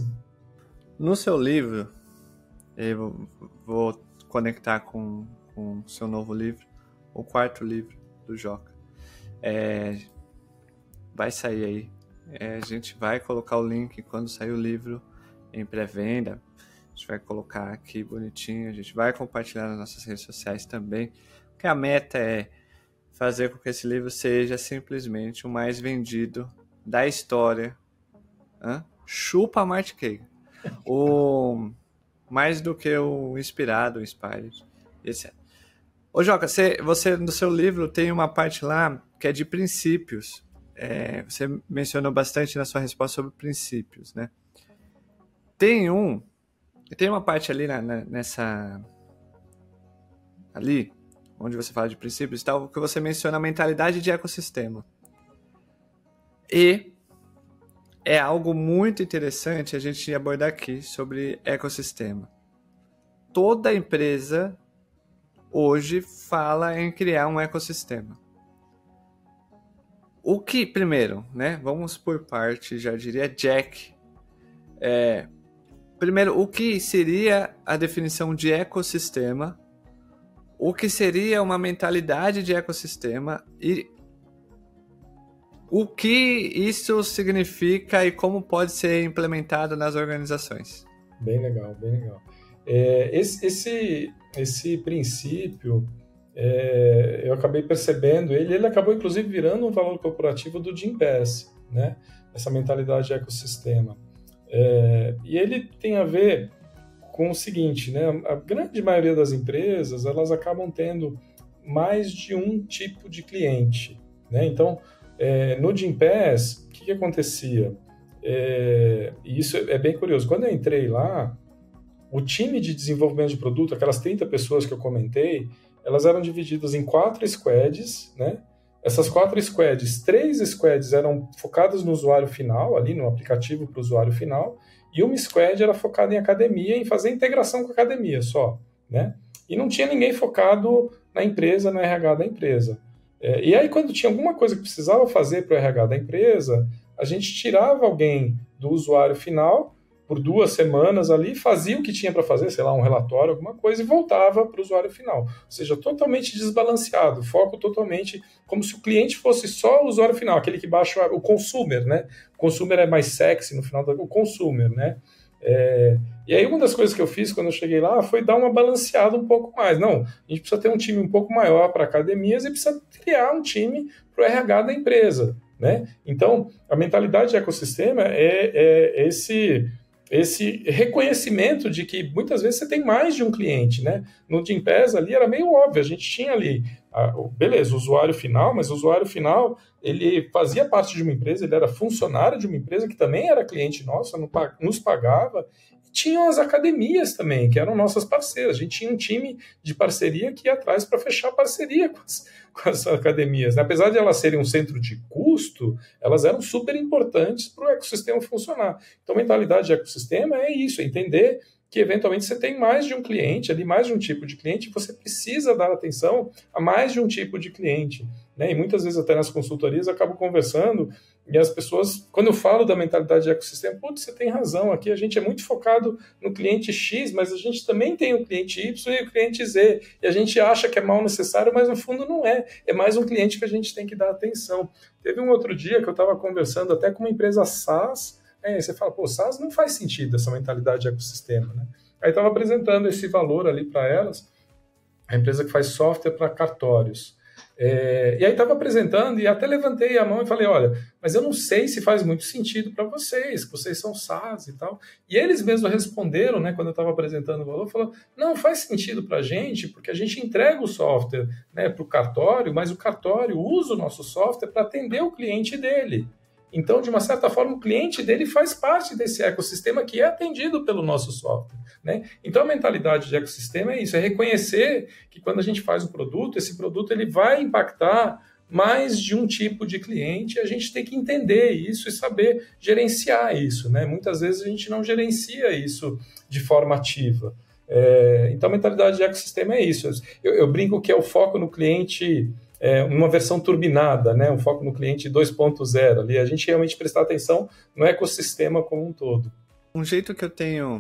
No seu livro, eu vou conectar com o seu novo livro, o quarto livro do Joca. É, vai sair aí. É, a gente vai colocar o link quando sair o livro em pré-venda. A gente vai colocar aqui bonitinho. A gente vai compartilhar nas nossas redes sociais também. Porque a meta é fazer com que esse livro seja simplesmente o mais vendido da história. Hã? Chupa Marty Cagan. O mais do que o inspirado, o inspired, etcétera. Ô Joca, você, você no seu livro tem uma parte lá que é de princípios. É, você mencionou bastante na sua resposta sobre princípios, né? Tem um, tem uma parte ali na, na, nessa, ali, onde você fala de princípios e tal, que você menciona a mentalidade de ecossistema. E é algo muito interessante a gente abordar aqui sobre ecossistema. Toda empresa hoje fala em criar um ecossistema. O que, primeiro, né? Vamos por parte, já diria Jack. É, primeiro, o que seria a definição de ecossistema? O que seria uma mentalidade de ecossistema? E o que isso significa e como pode ser implementado nas organizações? Bem legal, bem legal. É, esse, esse, esse princípio, é, eu acabei percebendo ele, ele acabou inclusive virando um valor corporativo do Gympass, né? Essa mentalidade de ecossistema. É, e ele tem a ver com o seguinte, né? A grande maioria das empresas, elas acabam tendo mais de um tipo de cliente, né? Então, é, no Gympass, o que, que acontecia? É, e isso é bem curioso. Quando eu entrei lá, o time de desenvolvimento de produto, aquelas trinta pessoas que eu comentei, elas eram divididas em quatro squads, né? Essas quatro squads, três squads eram focadas no usuário final, ali no aplicativo para o usuário final, e uma squad era focada em academia, em fazer integração com a academia só, né? e não tinha ninguém focado na empresa, no R H da empresa. É, e aí, quando tinha alguma coisa que precisava fazer para o R H da empresa, a gente tirava alguém do usuário final por duas semanas ali, fazia o que tinha para fazer, sei lá, um relatório, alguma coisa, e voltava para o usuário final. Ou seja, totalmente desbalanceado, foco totalmente como se o cliente fosse só o usuário final, aquele que baixa o consumer, né? O consumer é mais sexy no final, do o consumer, né? É, e aí uma das coisas que eu fiz quando eu cheguei lá foi dar uma balanceada um pouco mais. Não, a gente precisa ter um time um pouco maior para academias e precisa criar um time para o R H da empresa, né? Então, a mentalidade de ecossistema é, é esse... esse reconhecimento de que muitas vezes você tem mais de um cliente, né? No Gympass ali era meio óbvio, a gente tinha ali, a, beleza, o usuário final, mas o usuário final, ele fazia parte de uma empresa, ele era funcionário de uma empresa que também era cliente nossa, nos pagava, e tinham as academias também, que eram nossas parceiras, a gente tinha um time de parceria que ia atrás para fechar parceria com as, com as academias, né? Apesar de elas serem um centro de custo, elas eram super importantes para o ecossistema funcionar. Então, a mentalidade de ecossistema é isso, é entender que eventualmente você tem mais de um cliente, ali mais de um tipo de cliente, e você precisa dar atenção a mais de um tipo de cliente, né? E muitas vezes até nas consultorias eu acabo conversando e as pessoas, quando eu falo da mentalidade de ecossistema, putz, você tem razão, aqui a gente é muito focado no cliente X, mas a gente também tem o cliente Y e o cliente Z, e a gente acha que é mal necessário, mas no fundo não é, é mais um cliente que a gente tem que dar atenção. Teve um outro dia que eu estava conversando até com uma empresa SaaS. É, você fala, pô, SaaS não faz sentido essa mentalidade de ecossistema, né? Aí estava apresentando esse valor ali para elas, a empresa que faz software para cartórios. É, e aí estava apresentando e até levantei a mão e falei, olha, mas eu não sei se faz muito sentido para vocês, que vocês são SaaS e tal. E eles mesmos responderam, né, quando eu estava apresentando o valor, falaram, não, faz sentido para a gente, porque a gente entrega o software, né, para o cartório, mas o cartório usa o nosso software para atender o cliente dele. Então, de uma certa forma, o cliente dele faz parte desse ecossistema que é atendido pelo nosso software, né? Então, a mentalidade de ecossistema é isso, é reconhecer que quando a gente faz um produto, esse produto ele vai impactar mais de um tipo de cliente, e a gente tem que entender isso e saber gerenciar isso, né? Muitas vezes a gente não gerencia isso de forma ativa. É, então, a mentalidade de ecossistema é isso. Eu, eu brinco que é o foco no cliente... É uma versão turbinada, né? Um foco no cliente dois ponto zero. Ali, a gente realmente prestar atenção no ecossistema como um todo. Um jeito que eu tenho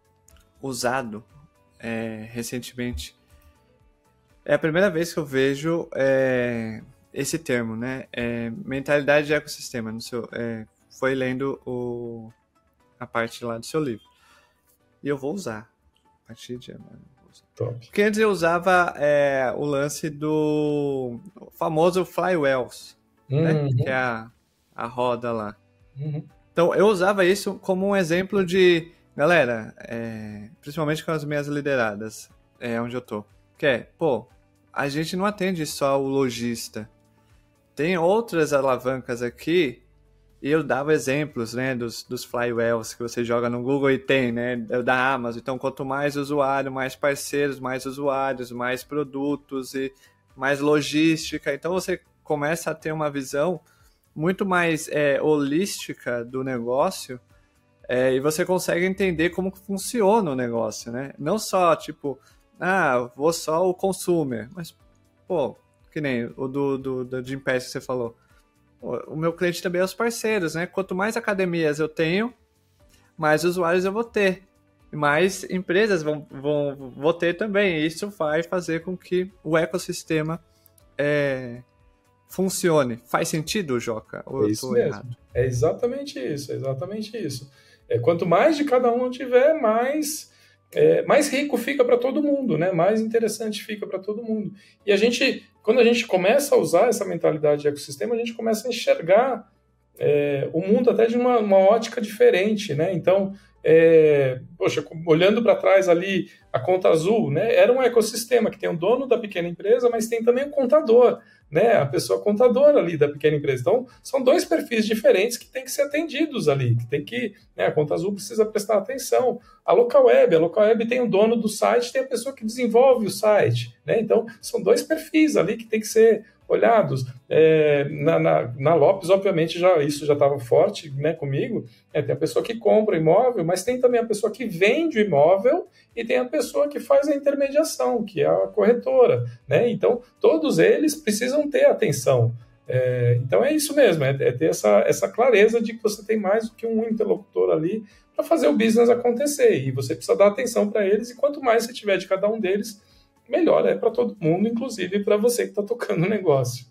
usado é, recentemente é a primeira vez que eu vejo é, esse termo, né? É, mentalidade de ecossistema. No seu, é, foi lendo o, a parte lá do seu livro. E eu vou usar a partir de agora. Top. Porque antes eu usava é, o lance do famoso flywheels, uhum. né? Que é a, a roda lá. Uhum. Então eu usava isso como um exemplo de, galera, é, principalmente com as minhas lideradas, é, onde eu tô, que é, pô, a gente não atende só o lojista. Tem outras alavancas aqui. E eu dava exemplos, né, dos, dos flywheels que você joga no Google e tem, né, da Amazon. Então, quanto mais usuário, mais parceiros, mais usuários, mais produtos e mais logística. Então, você começa a ter uma visão muito mais é, holística do negócio é, e você consegue entender como que funciona o negócio, né? Não só, tipo, ah, vou só o consumer, mas, pô, que nem o do, do, do Gympass que você falou. O meu cliente também é os parceiros, né? Quanto mais academias eu tenho, mais usuários eu vou ter. Mais empresas vão, vão, vou ter também. Isso vai fazer com que o ecossistema é, funcione. Faz sentido, Joca? Ou é isso eu tô mesmo. errado? É exatamente isso, é exatamente isso. É, quanto mais de cada um tiver, mais, é, mais rico fica para todo mundo, né? Mais interessante fica para todo mundo. E a gente... Quando a gente começa a usar essa mentalidade de ecossistema, a gente começa a enxergar é, o mundo até de uma, uma ótica diferente, né? Então, é, poxa, olhando para trás ali, a Conta Azul, né? Era um ecossistema que tem o dono da pequena empresa, mas tem também o contador, né? A pessoa contadora ali da pequena empresa. Então, são dois perfis diferentes que têm que ser atendidos ali, que tem que, né? A Conta Azul precisa prestar atenção. A Local Web, a Local Web tem o dono do site, tem a pessoa que desenvolve o site, né? Então, são dois perfis ali que tem que ser olhados. É, na, na, na Lopes, obviamente, já, isso já estava forte, né, comigo. É, tem a pessoa que compra imóvel, mas tem também a pessoa que vende o imóvel e tem a pessoa que faz a intermediação, que é a corretora, né? Então, todos eles precisam ter atenção. É, então, é isso mesmo, é, é ter essa, essa clareza de que você tem mais do que um interlocutor ali para fazer o business acontecer. E você precisa dar atenção para eles, e quanto mais você tiver de cada um deles, melhor é para todo mundo, inclusive para você que está tocando o negócio.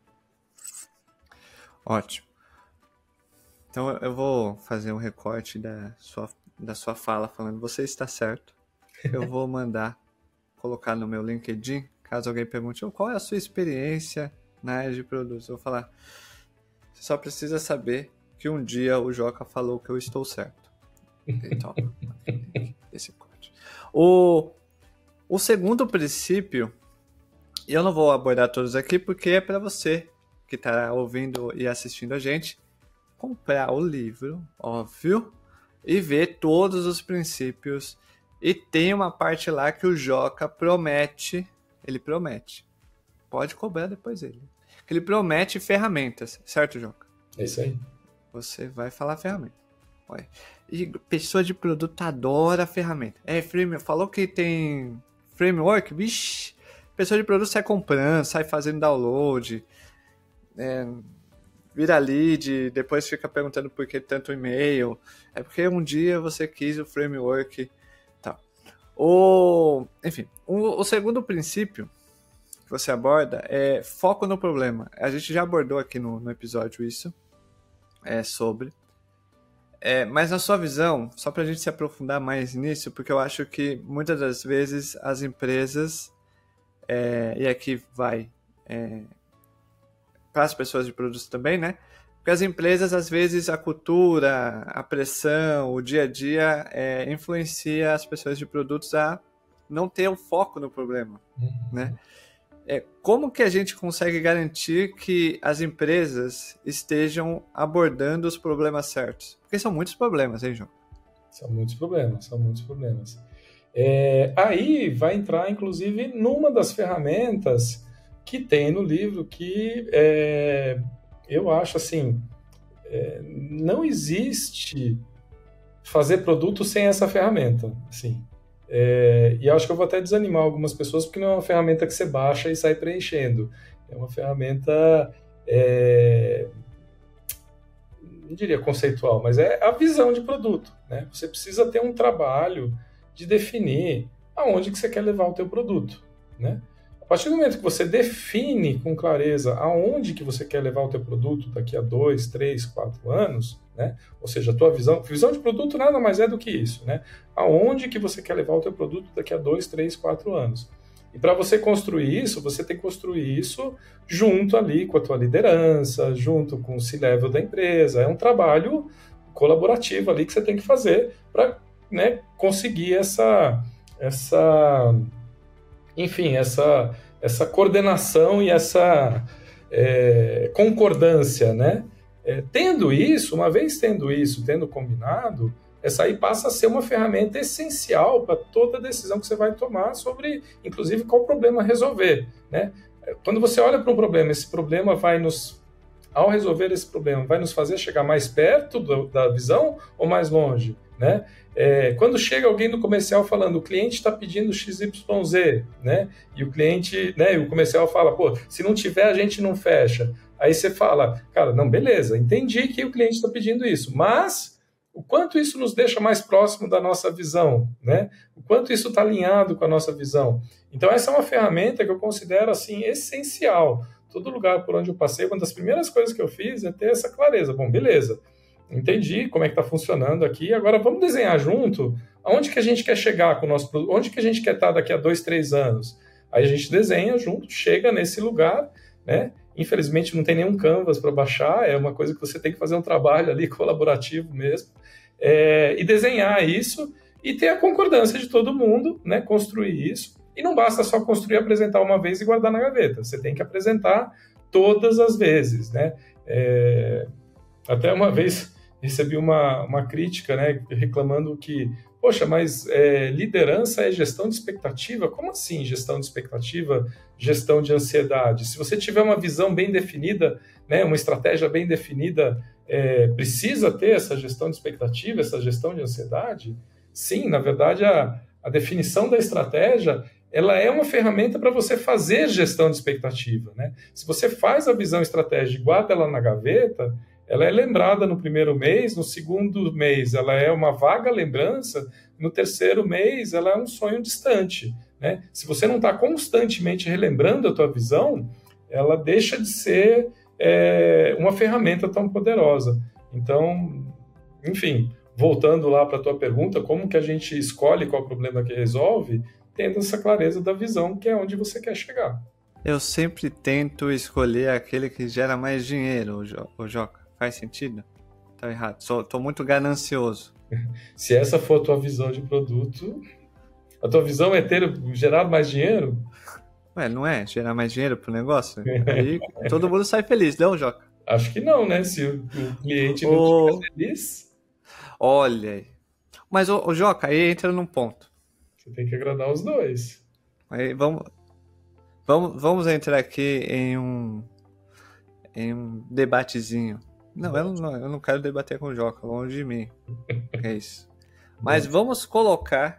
Ótimo. Então eu vou fazer um recorte da sua, da sua fala falando você está certo. Eu vou mandar colocar no meu LinkedIn, caso alguém pergunte qual é a sua experiência na área de produtos. Eu vou falar, você só precisa saber que um dia o Joca falou que eu estou certo. Então, esse corte. O O segundo princípio, e eu não vou abordar todos aqui porque é para você que está ouvindo e assistindo a gente comprar o livro, óbvio, e ver todos os princípios. E tem uma parte lá que o Joca promete, ele promete, pode cobrar depois ele, que ele promete ferramentas, certo, Joca? É isso aí. Você vai falar ferramenta. Olha. E pessoa de produto adora ferramenta. É, framework, falou que tem framework, vixi, pessoa de produto sai comprando, sai fazendo download, é, vira lead, depois fica perguntando por que tanto e-mail. É porque um dia você quis o framework. Tá. O, enfim, o, o segundo princípio que você aborda é foco no problema. A gente já abordou aqui no, no episódio isso, é sobre... É, mas na sua visão, só para a gente se aprofundar mais nisso, porque eu acho que muitas das vezes as empresas, é, e aqui vai é, para as pessoas de produtos também, né? Porque as empresas, às vezes, a cultura, a pressão, o dia a dia é, influencia as pessoas de produtos a não ter o foco no problema, uhum. né? É, como que a gente consegue garantir que as empresas estejam abordando os problemas certos? Porque são muitos problemas, hein, João? São muitos problemas, são muitos problemas. É, aí vai entrar, inclusive, numa das ferramentas que tem no livro que é, eu acho assim, é, não existe fazer produto sem essa ferramenta, assim. É, e acho que eu vou até desanimar algumas pessoas porque não é uma ferramenta que você baixa e sai preenchendo. É uma ferramenta, é, não diria conceitual, mas é a visão de produto, né? Você precisa ter um trabalho de definir aonde que você quer levar o teu produto, né? A partir do momento que você define com clareza aonde que você quer levar o teu produto daqui a dois, três, quatro anos, né? Ou seja, a tua visão, visão de produto nada mais é do que isso, né? Aonde que você quer levar o teu produto daqui a dois, três, quatro anos. E para você construir isso, você tem que construir isso junto ali com a tua liderança, junto com o C-level da empresa. É um trabalho colaborativo ali que você tem que fazer para, né, conseguir essa, essa, enfim, essa, essa coordenação e essa é, concordância, né? É, tendo isso, uma vez tendo isso, tendo combinado, essa aí passa a ser uma ferramenta essencial para toda decisão que você vai tomar sobre, inclusive, qual problema resolver, né? Quando você olha para um problema, esse problema vai nos, ao resolver esse problema, vai nos fazer chegar mais perto do, da visão ou mais longe, né? É, quando chega alguém do comercial falando, o cliente está pedindo X Y Z, né? E o cliente, né? E o comercial fala, pô, se não tiver, a gente não fecha. Aí você fala, cara, não, beleza, entendi que o cliente está pedindo isso, mas o quanto isso nos deixa mais próximo da nossa visão, né? O quanto isso está alinhado com a nossa visão. Então, essa é uma ferramenta que eu considero, assim, essencial. Todo lugar por onde eu passei, uma das primeiras coisas que eu fiz é ter essa clareza. Bom, beleza, entendi como é que está funcionando aqui, agora vamos desenhar junto aonde que a gente quer chegar com o nosso produto, onde que a gente quer estar daqui a dois, três anos. Aí a gente desenha junto, chega nesse lugar, né? Infelizmente não tem nenhum canvas para baixar, é uma coisa que você tem que fazer um trabalho ali colaborativo mesmo, é, e desenhar isso e ter a concordância de todo mundo, né, construir isso. E não basta só construir, apresentar uma vez e guardar na gaveta, você tem que apresentar todas as vezes, né? É, até uma vez recebi uma, uma crítica, né, reclamando que, poxa, mas é, liderança é gestão de expectativa? Como assim gestão de expectativa, gestão de ansiedade? Se você tiver uma visão bem definida, né, uma estratégia bem definida, é, precisa ter essa gestão de expectativa, essa gestão de ansiedade? Sim, na verdade, a, a definição da estratégia, ela é uma ferramenta para você fazer gestão de expectativa, né? Se você faz a visão estratégica e guarda ela na gaveta, ela é lembrada no primeiro mês, no segundo mês ela é uma vaga lembrança, no terceiro mês ela é um sonho distante, né? Se você não está constantemente relembrando a tua visão, ela deixa de ser é, uma ferramenta tão poderosa. Então, enfim, voltando lá para a tua pergunta, como que a gente escolhe qual problema que resolve, tendo essa clareza da visão, que é onde você quer chegar. Eu sempre tento escolher aquele que gera mais dinheiro, o Joca. Faz sentido? Tá errado. Sou, tô muito ganancioso. Se essa for a tua visão de produto, a tua visão é ter gerar mais dinheiro? Ué, não é? Gerar mais dinheiro pro negócio? Aí todo mundo sai feliz, não, Joca? Acho que não, né? Se o, o cliente não o... estiver feliz... Olha aí. Mas, o, o Joca, aí entra num ponto. Você tem que agradar os dois. Aí vamos, vamos, vamos entrar aqui em um, em um debatezinho. Não, eu não, eu não quero debater com o Joca, longe de mim. É isso. Mas vamos colocar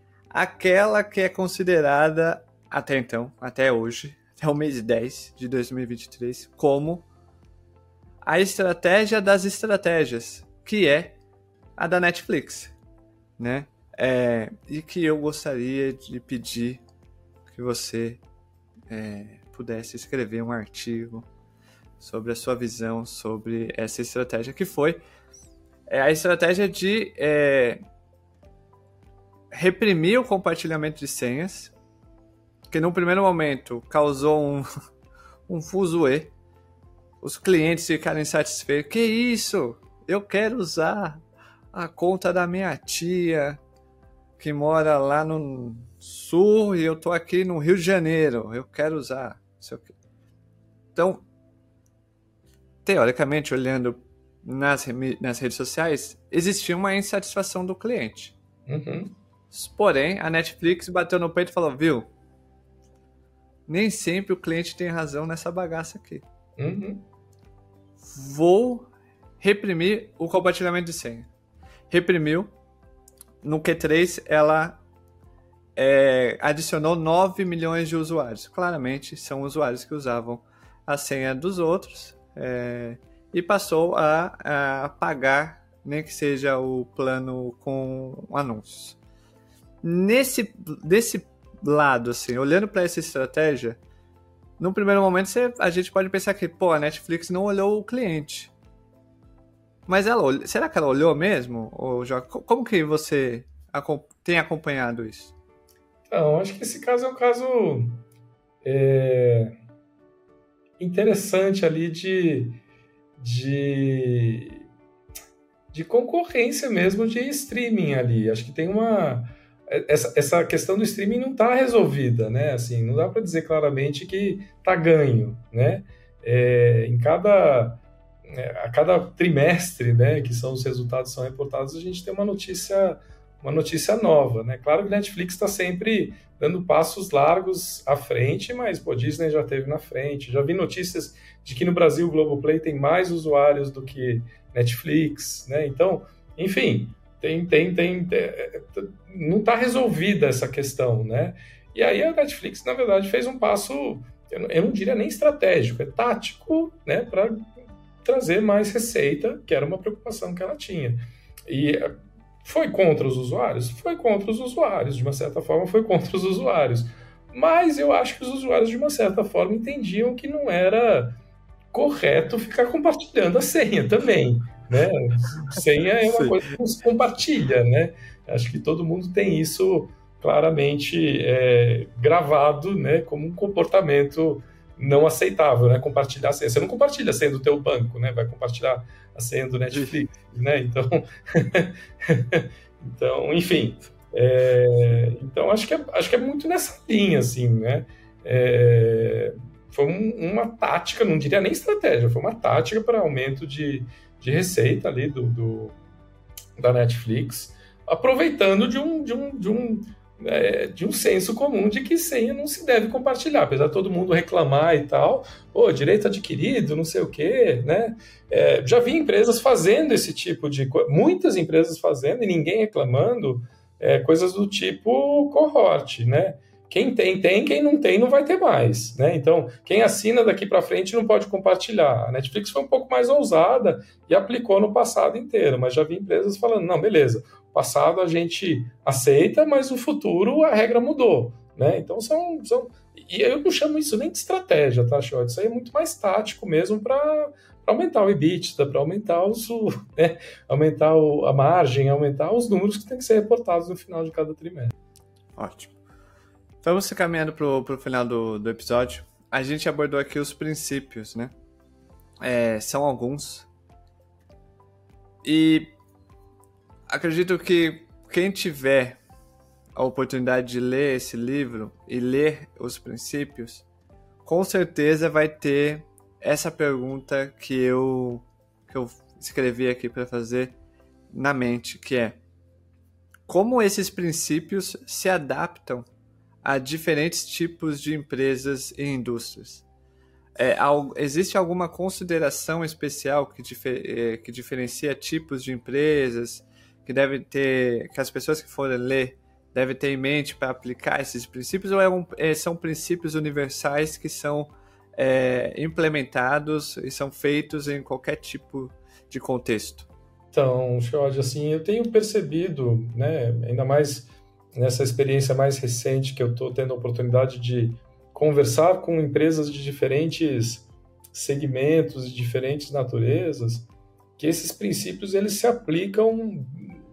aquela que é considerada, até então, até hoje, até o mês dez de dois mil e vinte e três, como a estratégia das estratégias, que é a da Netflix, né? É, e que eu gostaria de pedir que você é, pudesse escrever um artigo sobre a sua visão sobre essa estratégia, que foi é, a estratégia de é, reprimir o compartilhamento de senhas, que no primeiro momento causou um, um fuzuê. Os clientes ficaram insatisfeitos. Que isso? Eu quero usar a conta da minha tia, que mora lá no sul, e eu tô aqui no Rio de Janeiro. Eu quero usar. Então, teoricamente, olhando nas, nas redes sociais, existia uma insatisfação do cliente. Uhum. Porém, a Netflix bateu no peito e falou, viu, nem sempre o cliente tem razão nessa bagaça aqui. Uhum. Vou reprimir o compartilhamento de senha. Reprimiu. No Q três, ela é, adicionou nove milhões de usuários. Claramente, são usuários que usavam a senha dos outros é, e passou a, a pagar, nem que seja o plano com anúncios. Nesse, desse lado, assim, olhando para essa estratégia, no primeiro momento você, a gente pode pensar que pô, a Netflix não olhou o cliente. Mas ela, será que ela olhou mesmo? Ou já, como que você tem acompanhado isso? Então, acho que esse caso é um caso é, interessante ali de, de, de concorrência mesmo de streaming ali. Acho que tem uma... Essa, essa questão do streaming não está resolvida, né? Assim, não dá para dizer claramente que está ganho, né? É, em cada... a cada trimestre, né, que são os resultados são reportados, a gente tem uma notícia, uma notícia nova, né? Claro que a Netflix está sempre dando passos largos à frente, mas pô, Disney já esteve na frente. Já vi notícias de que no Brasil o Globoplay tem mais usuários do que Netflix, né? Então, enfim, tem, tem, tem, tem não está resolvida essa questão, né? E aí a Netflix, na verdade, fez um passo, eu não, eu não diria nem estratégico, é tático, né, para trazer mais receita, que era uma preocupação que ela tinha. E foi contra os usuários? Foi contra os usuários, de uma certa forma foi contra os usuários. Mas eu acho que os usuários, de uma certa forma, entendiam que não era correto ficar compartilhando a senha também, né? Senha é uma Sim. coisa que se compartilha, né? Acho que todo mundo tem isso claramente é, gravado, né, como um comportamento não aceitável, né? Compartilhar a senha. Você não compartilha a senha do teu banco, né? Vai compartilhar a senha do Netflix, né? Então, então enfim. É... Então, acho que, é, acho que é muito nessa linha, assim, né? É... Foi um, uma tática, não diria nem estratégia, foi uma tática para aumento de, de receita ali do, do, da Netflix, aproveitando de um, de um, de um, é, de um senso comum de que senha não se deve compartilhar, apesar de todo mundo reclamar e tal, pô, direito adquirido, não sei o quê, né? É, já vi empresas fazendo esse tipo de coisa, muitas empresas fazendo e ninguém reclamando, é, coisas do tipo cohort, né? Quem tem, tem, quem não tem, não vai ter mais, né? Então, quem assina daqui para frente não pode compartilhar. A Netflix foi um pouco mais ousada e aplicou no passado inteiro, mas já vi empresas falando, não, beleza, o passado a gente aceita, mas o futuro a regra mudou, né? Então, são... são... E eu não chamo isso nem de estratégia, tá, Short? Isso aí é muito mais tático mesmo para aumentar o EBITDA, para aumentar, os, né? aumentar o, a margem, aumentar os números que têm que ser reportados no final de cada trimestre. Ótimo. Vamos se caminhando para o final do, do episódio. A gente abordou aqui os princípios, né? É, são alguns. E acredito que quem tiver a oportunidade de ler esse livro e ler os princípios, com certeza vai ter essa pergunta que eu, que eu escrevi aqui para fazer na mente, que é: como esses princípios se adaptam a diferentes tipos de empresas e indústrias? É, existe alguma consideração especial que, difer, que diferencia tipos de empresas que deve ter, que as pessoas que forem ler devem ter em mente para aplicar esses princípios, ou é um, é, são princípios universais que são é, implementados e são feitos em qualquer tipo de contexto? Então, Jorge, assim, eu tenho percebido, né, ainda mais nessa experiência mais recente que eu estou tendo a oportunidade de conversar com empresas de diferentes segmentos, de diferentes naturezas, que esses princípios eles se aplicam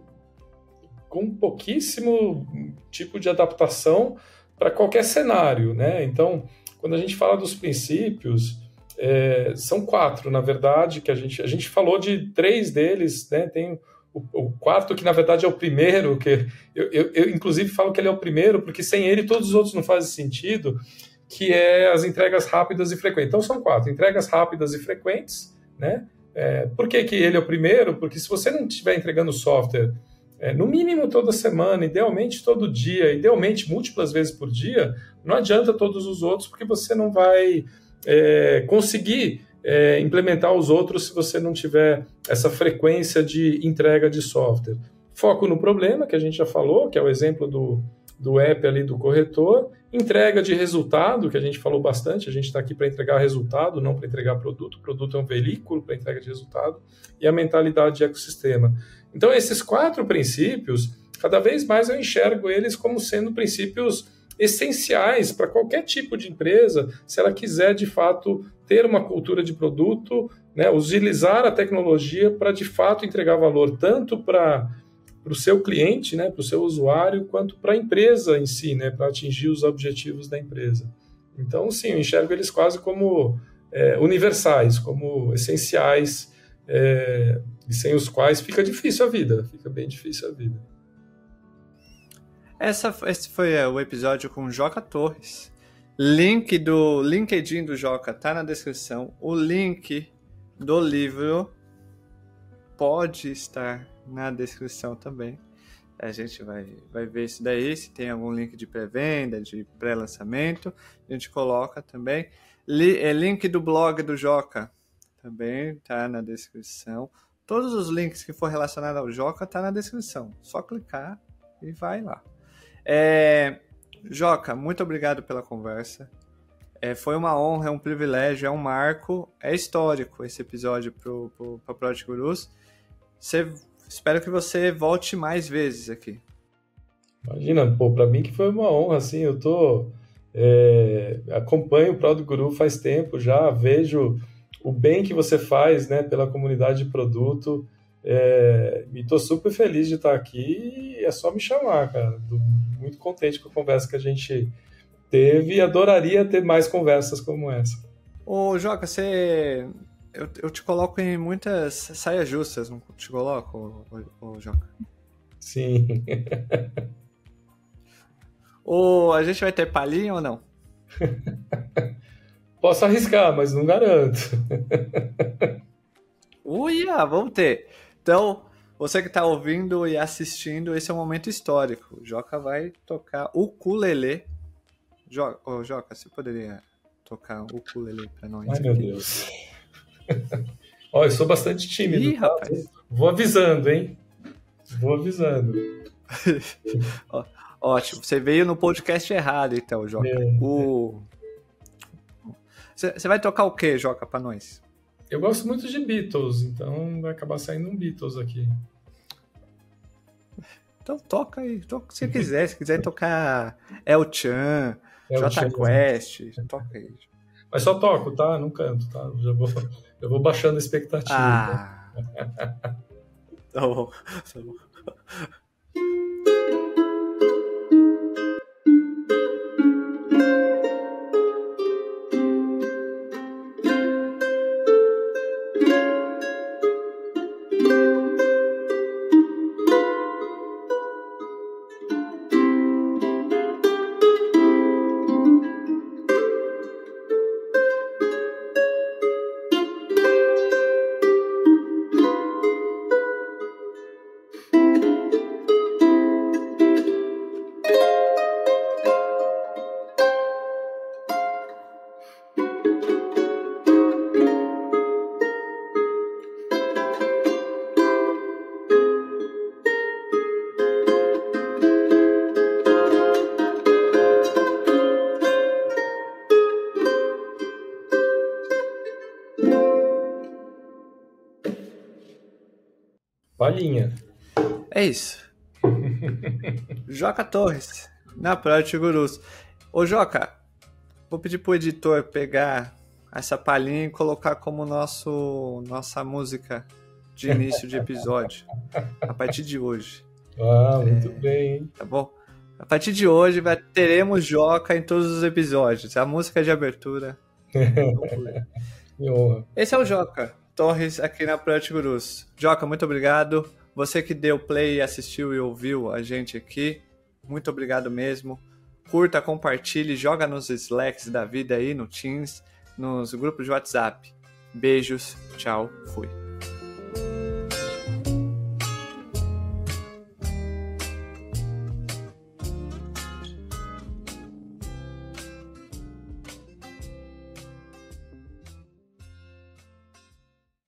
com pouquíssimo tipo de adaptação para qualquer cenário, né? Então, quando a gente fala dos princípios, é, são quatro, na verdade, que a gente, a gente falou de três deles, né? Tem O, o quarto, que na verdade é o primeiro, que eu, eu, eu inclusive falo que ele é o primeiro, porque sem ele todos os outros não fazem sentido, que é as entregas rápidas e frequentes. Então são quatro, entregas rápidas e frequentes, né? É, por que, que ele é o primeiro? Porque se você não estiver entregando software, é, no mínimo toda semana, idealmente todo dia, idealmente múltiplas vezes por dia, não adianta todos os outros, porque você não vai é, conseguir É, implementar os outros se você não tiver essa frequência de entrega de software. Foco no problema, que a gente já falou, que é o exemplo do, do app ali do corretor. Entrega de resultado, que a gente falou bastante, a gente está aqui para entregar resultado, não para entregar produto. O produto é um veículo para entrega de resultado. E a mentalidade de ecossistema. Então, esses quatro princípios, cada vez mais eu enxergo eles como sendo princípios essenciais para qualquer tipo de empresa, se ela quiser, de fato, ter uma cultura de produto, né, utilizar a tecnologia para, de fato, entregar valor tanto para o seu cliente, né, para o seu usuário, quanto para a empresa em si, né, para atingir os objetivos da empresa. Então, sim, eu enxergo eles quase como é, universais, como essenciais, é, e sem os quais fica difícil a vida, fica bem difícil a vida. Essa, esse foi o episódio com o Joca Torres. Link do LinkedIn do Joca tá na descrição. O link do livro pode estar na descrição também. A gente vai, vai ver isso daí. Se tem algum link de pré-venda, de pré-lançamento, a gente coloca também. Li, é, link do blog do Joca também tá na descrição. Todos os links que for relacionado ao Joca tá na descrição. Só clicar e vai lá. É, Joca, muito obrigado pela conversa. É, foi uma honra, é um privilégio, é um marco, é histórico esse episódio para Product Gurus. Você, espero que você volte mais vezes aqui. Imagina, pô, para mim que foi uma honra, assim, eu tô é, acompanho o Product Guru faz tempo já, vejo o bem que você faz, né, pela comunidade de produto. É, e tô super feliz de estar aqui e é só me chamar, cara. Tô muito contente com a conversa que a gente teve e adoraria ter mais conversas como essa. Ô, Joca, você... Eu, eu te coloco em muitas saias justas, não te coloco, ô, ô, Joca? Sim. Ou a gente vai ter palhinha ou não? Posso arriscar, mas não garanto. Uia, vamos ter. Então, você que está ouvindo e assistindo, esse é um momento histórico. O Joca vai tocar o ukulele. Jo... Oh, Joca, você poderia tocar o ukulele para nós? Ai, aqui? meu Deus. Ó, eu sou bastante tímido. Ih, tá? rapaz. Vou avisando, hein? Vou avisando. Ótimo. Você veio no podcast errado, então, Joca. É, o... Você vai tocar o quê, Joca, para nós? Eu gosto muito de Beatles, então vai acabar saindo um Beatles aqui. Então toca aí, toca o que você quiser. Se quiser tocar El Chan, El J Chan. Quest, toca aí. Mas só toco, tá? Não canto, tá? Eu já vou, eu vou baixando a expectativa. Ah. Tá bom, tá bom. Palhinha. É isso. Joca Torres, na Project Gurus. Ô, Joca, vou pedir pro editor pegar essa palhinha e colocar como nosso, nossa música de início de episódio, a partir de hoje. Ah, muito é, bem, hein? Tá bom? A partir de hoje vai, teremos Joca em todos os episódios. A música de abertura. Que honra. Esse é o Joca Torres aqui na Project Gurus. Joca, muito obrigado. Você que deu play, assistiu e ouviu a gente aqui, muito obrigado mesmo. Curta, compartilhe, joga nos Slacks da vida aí, no Teams, nos grupos de WhatsApp. Beijos, tchau, fui.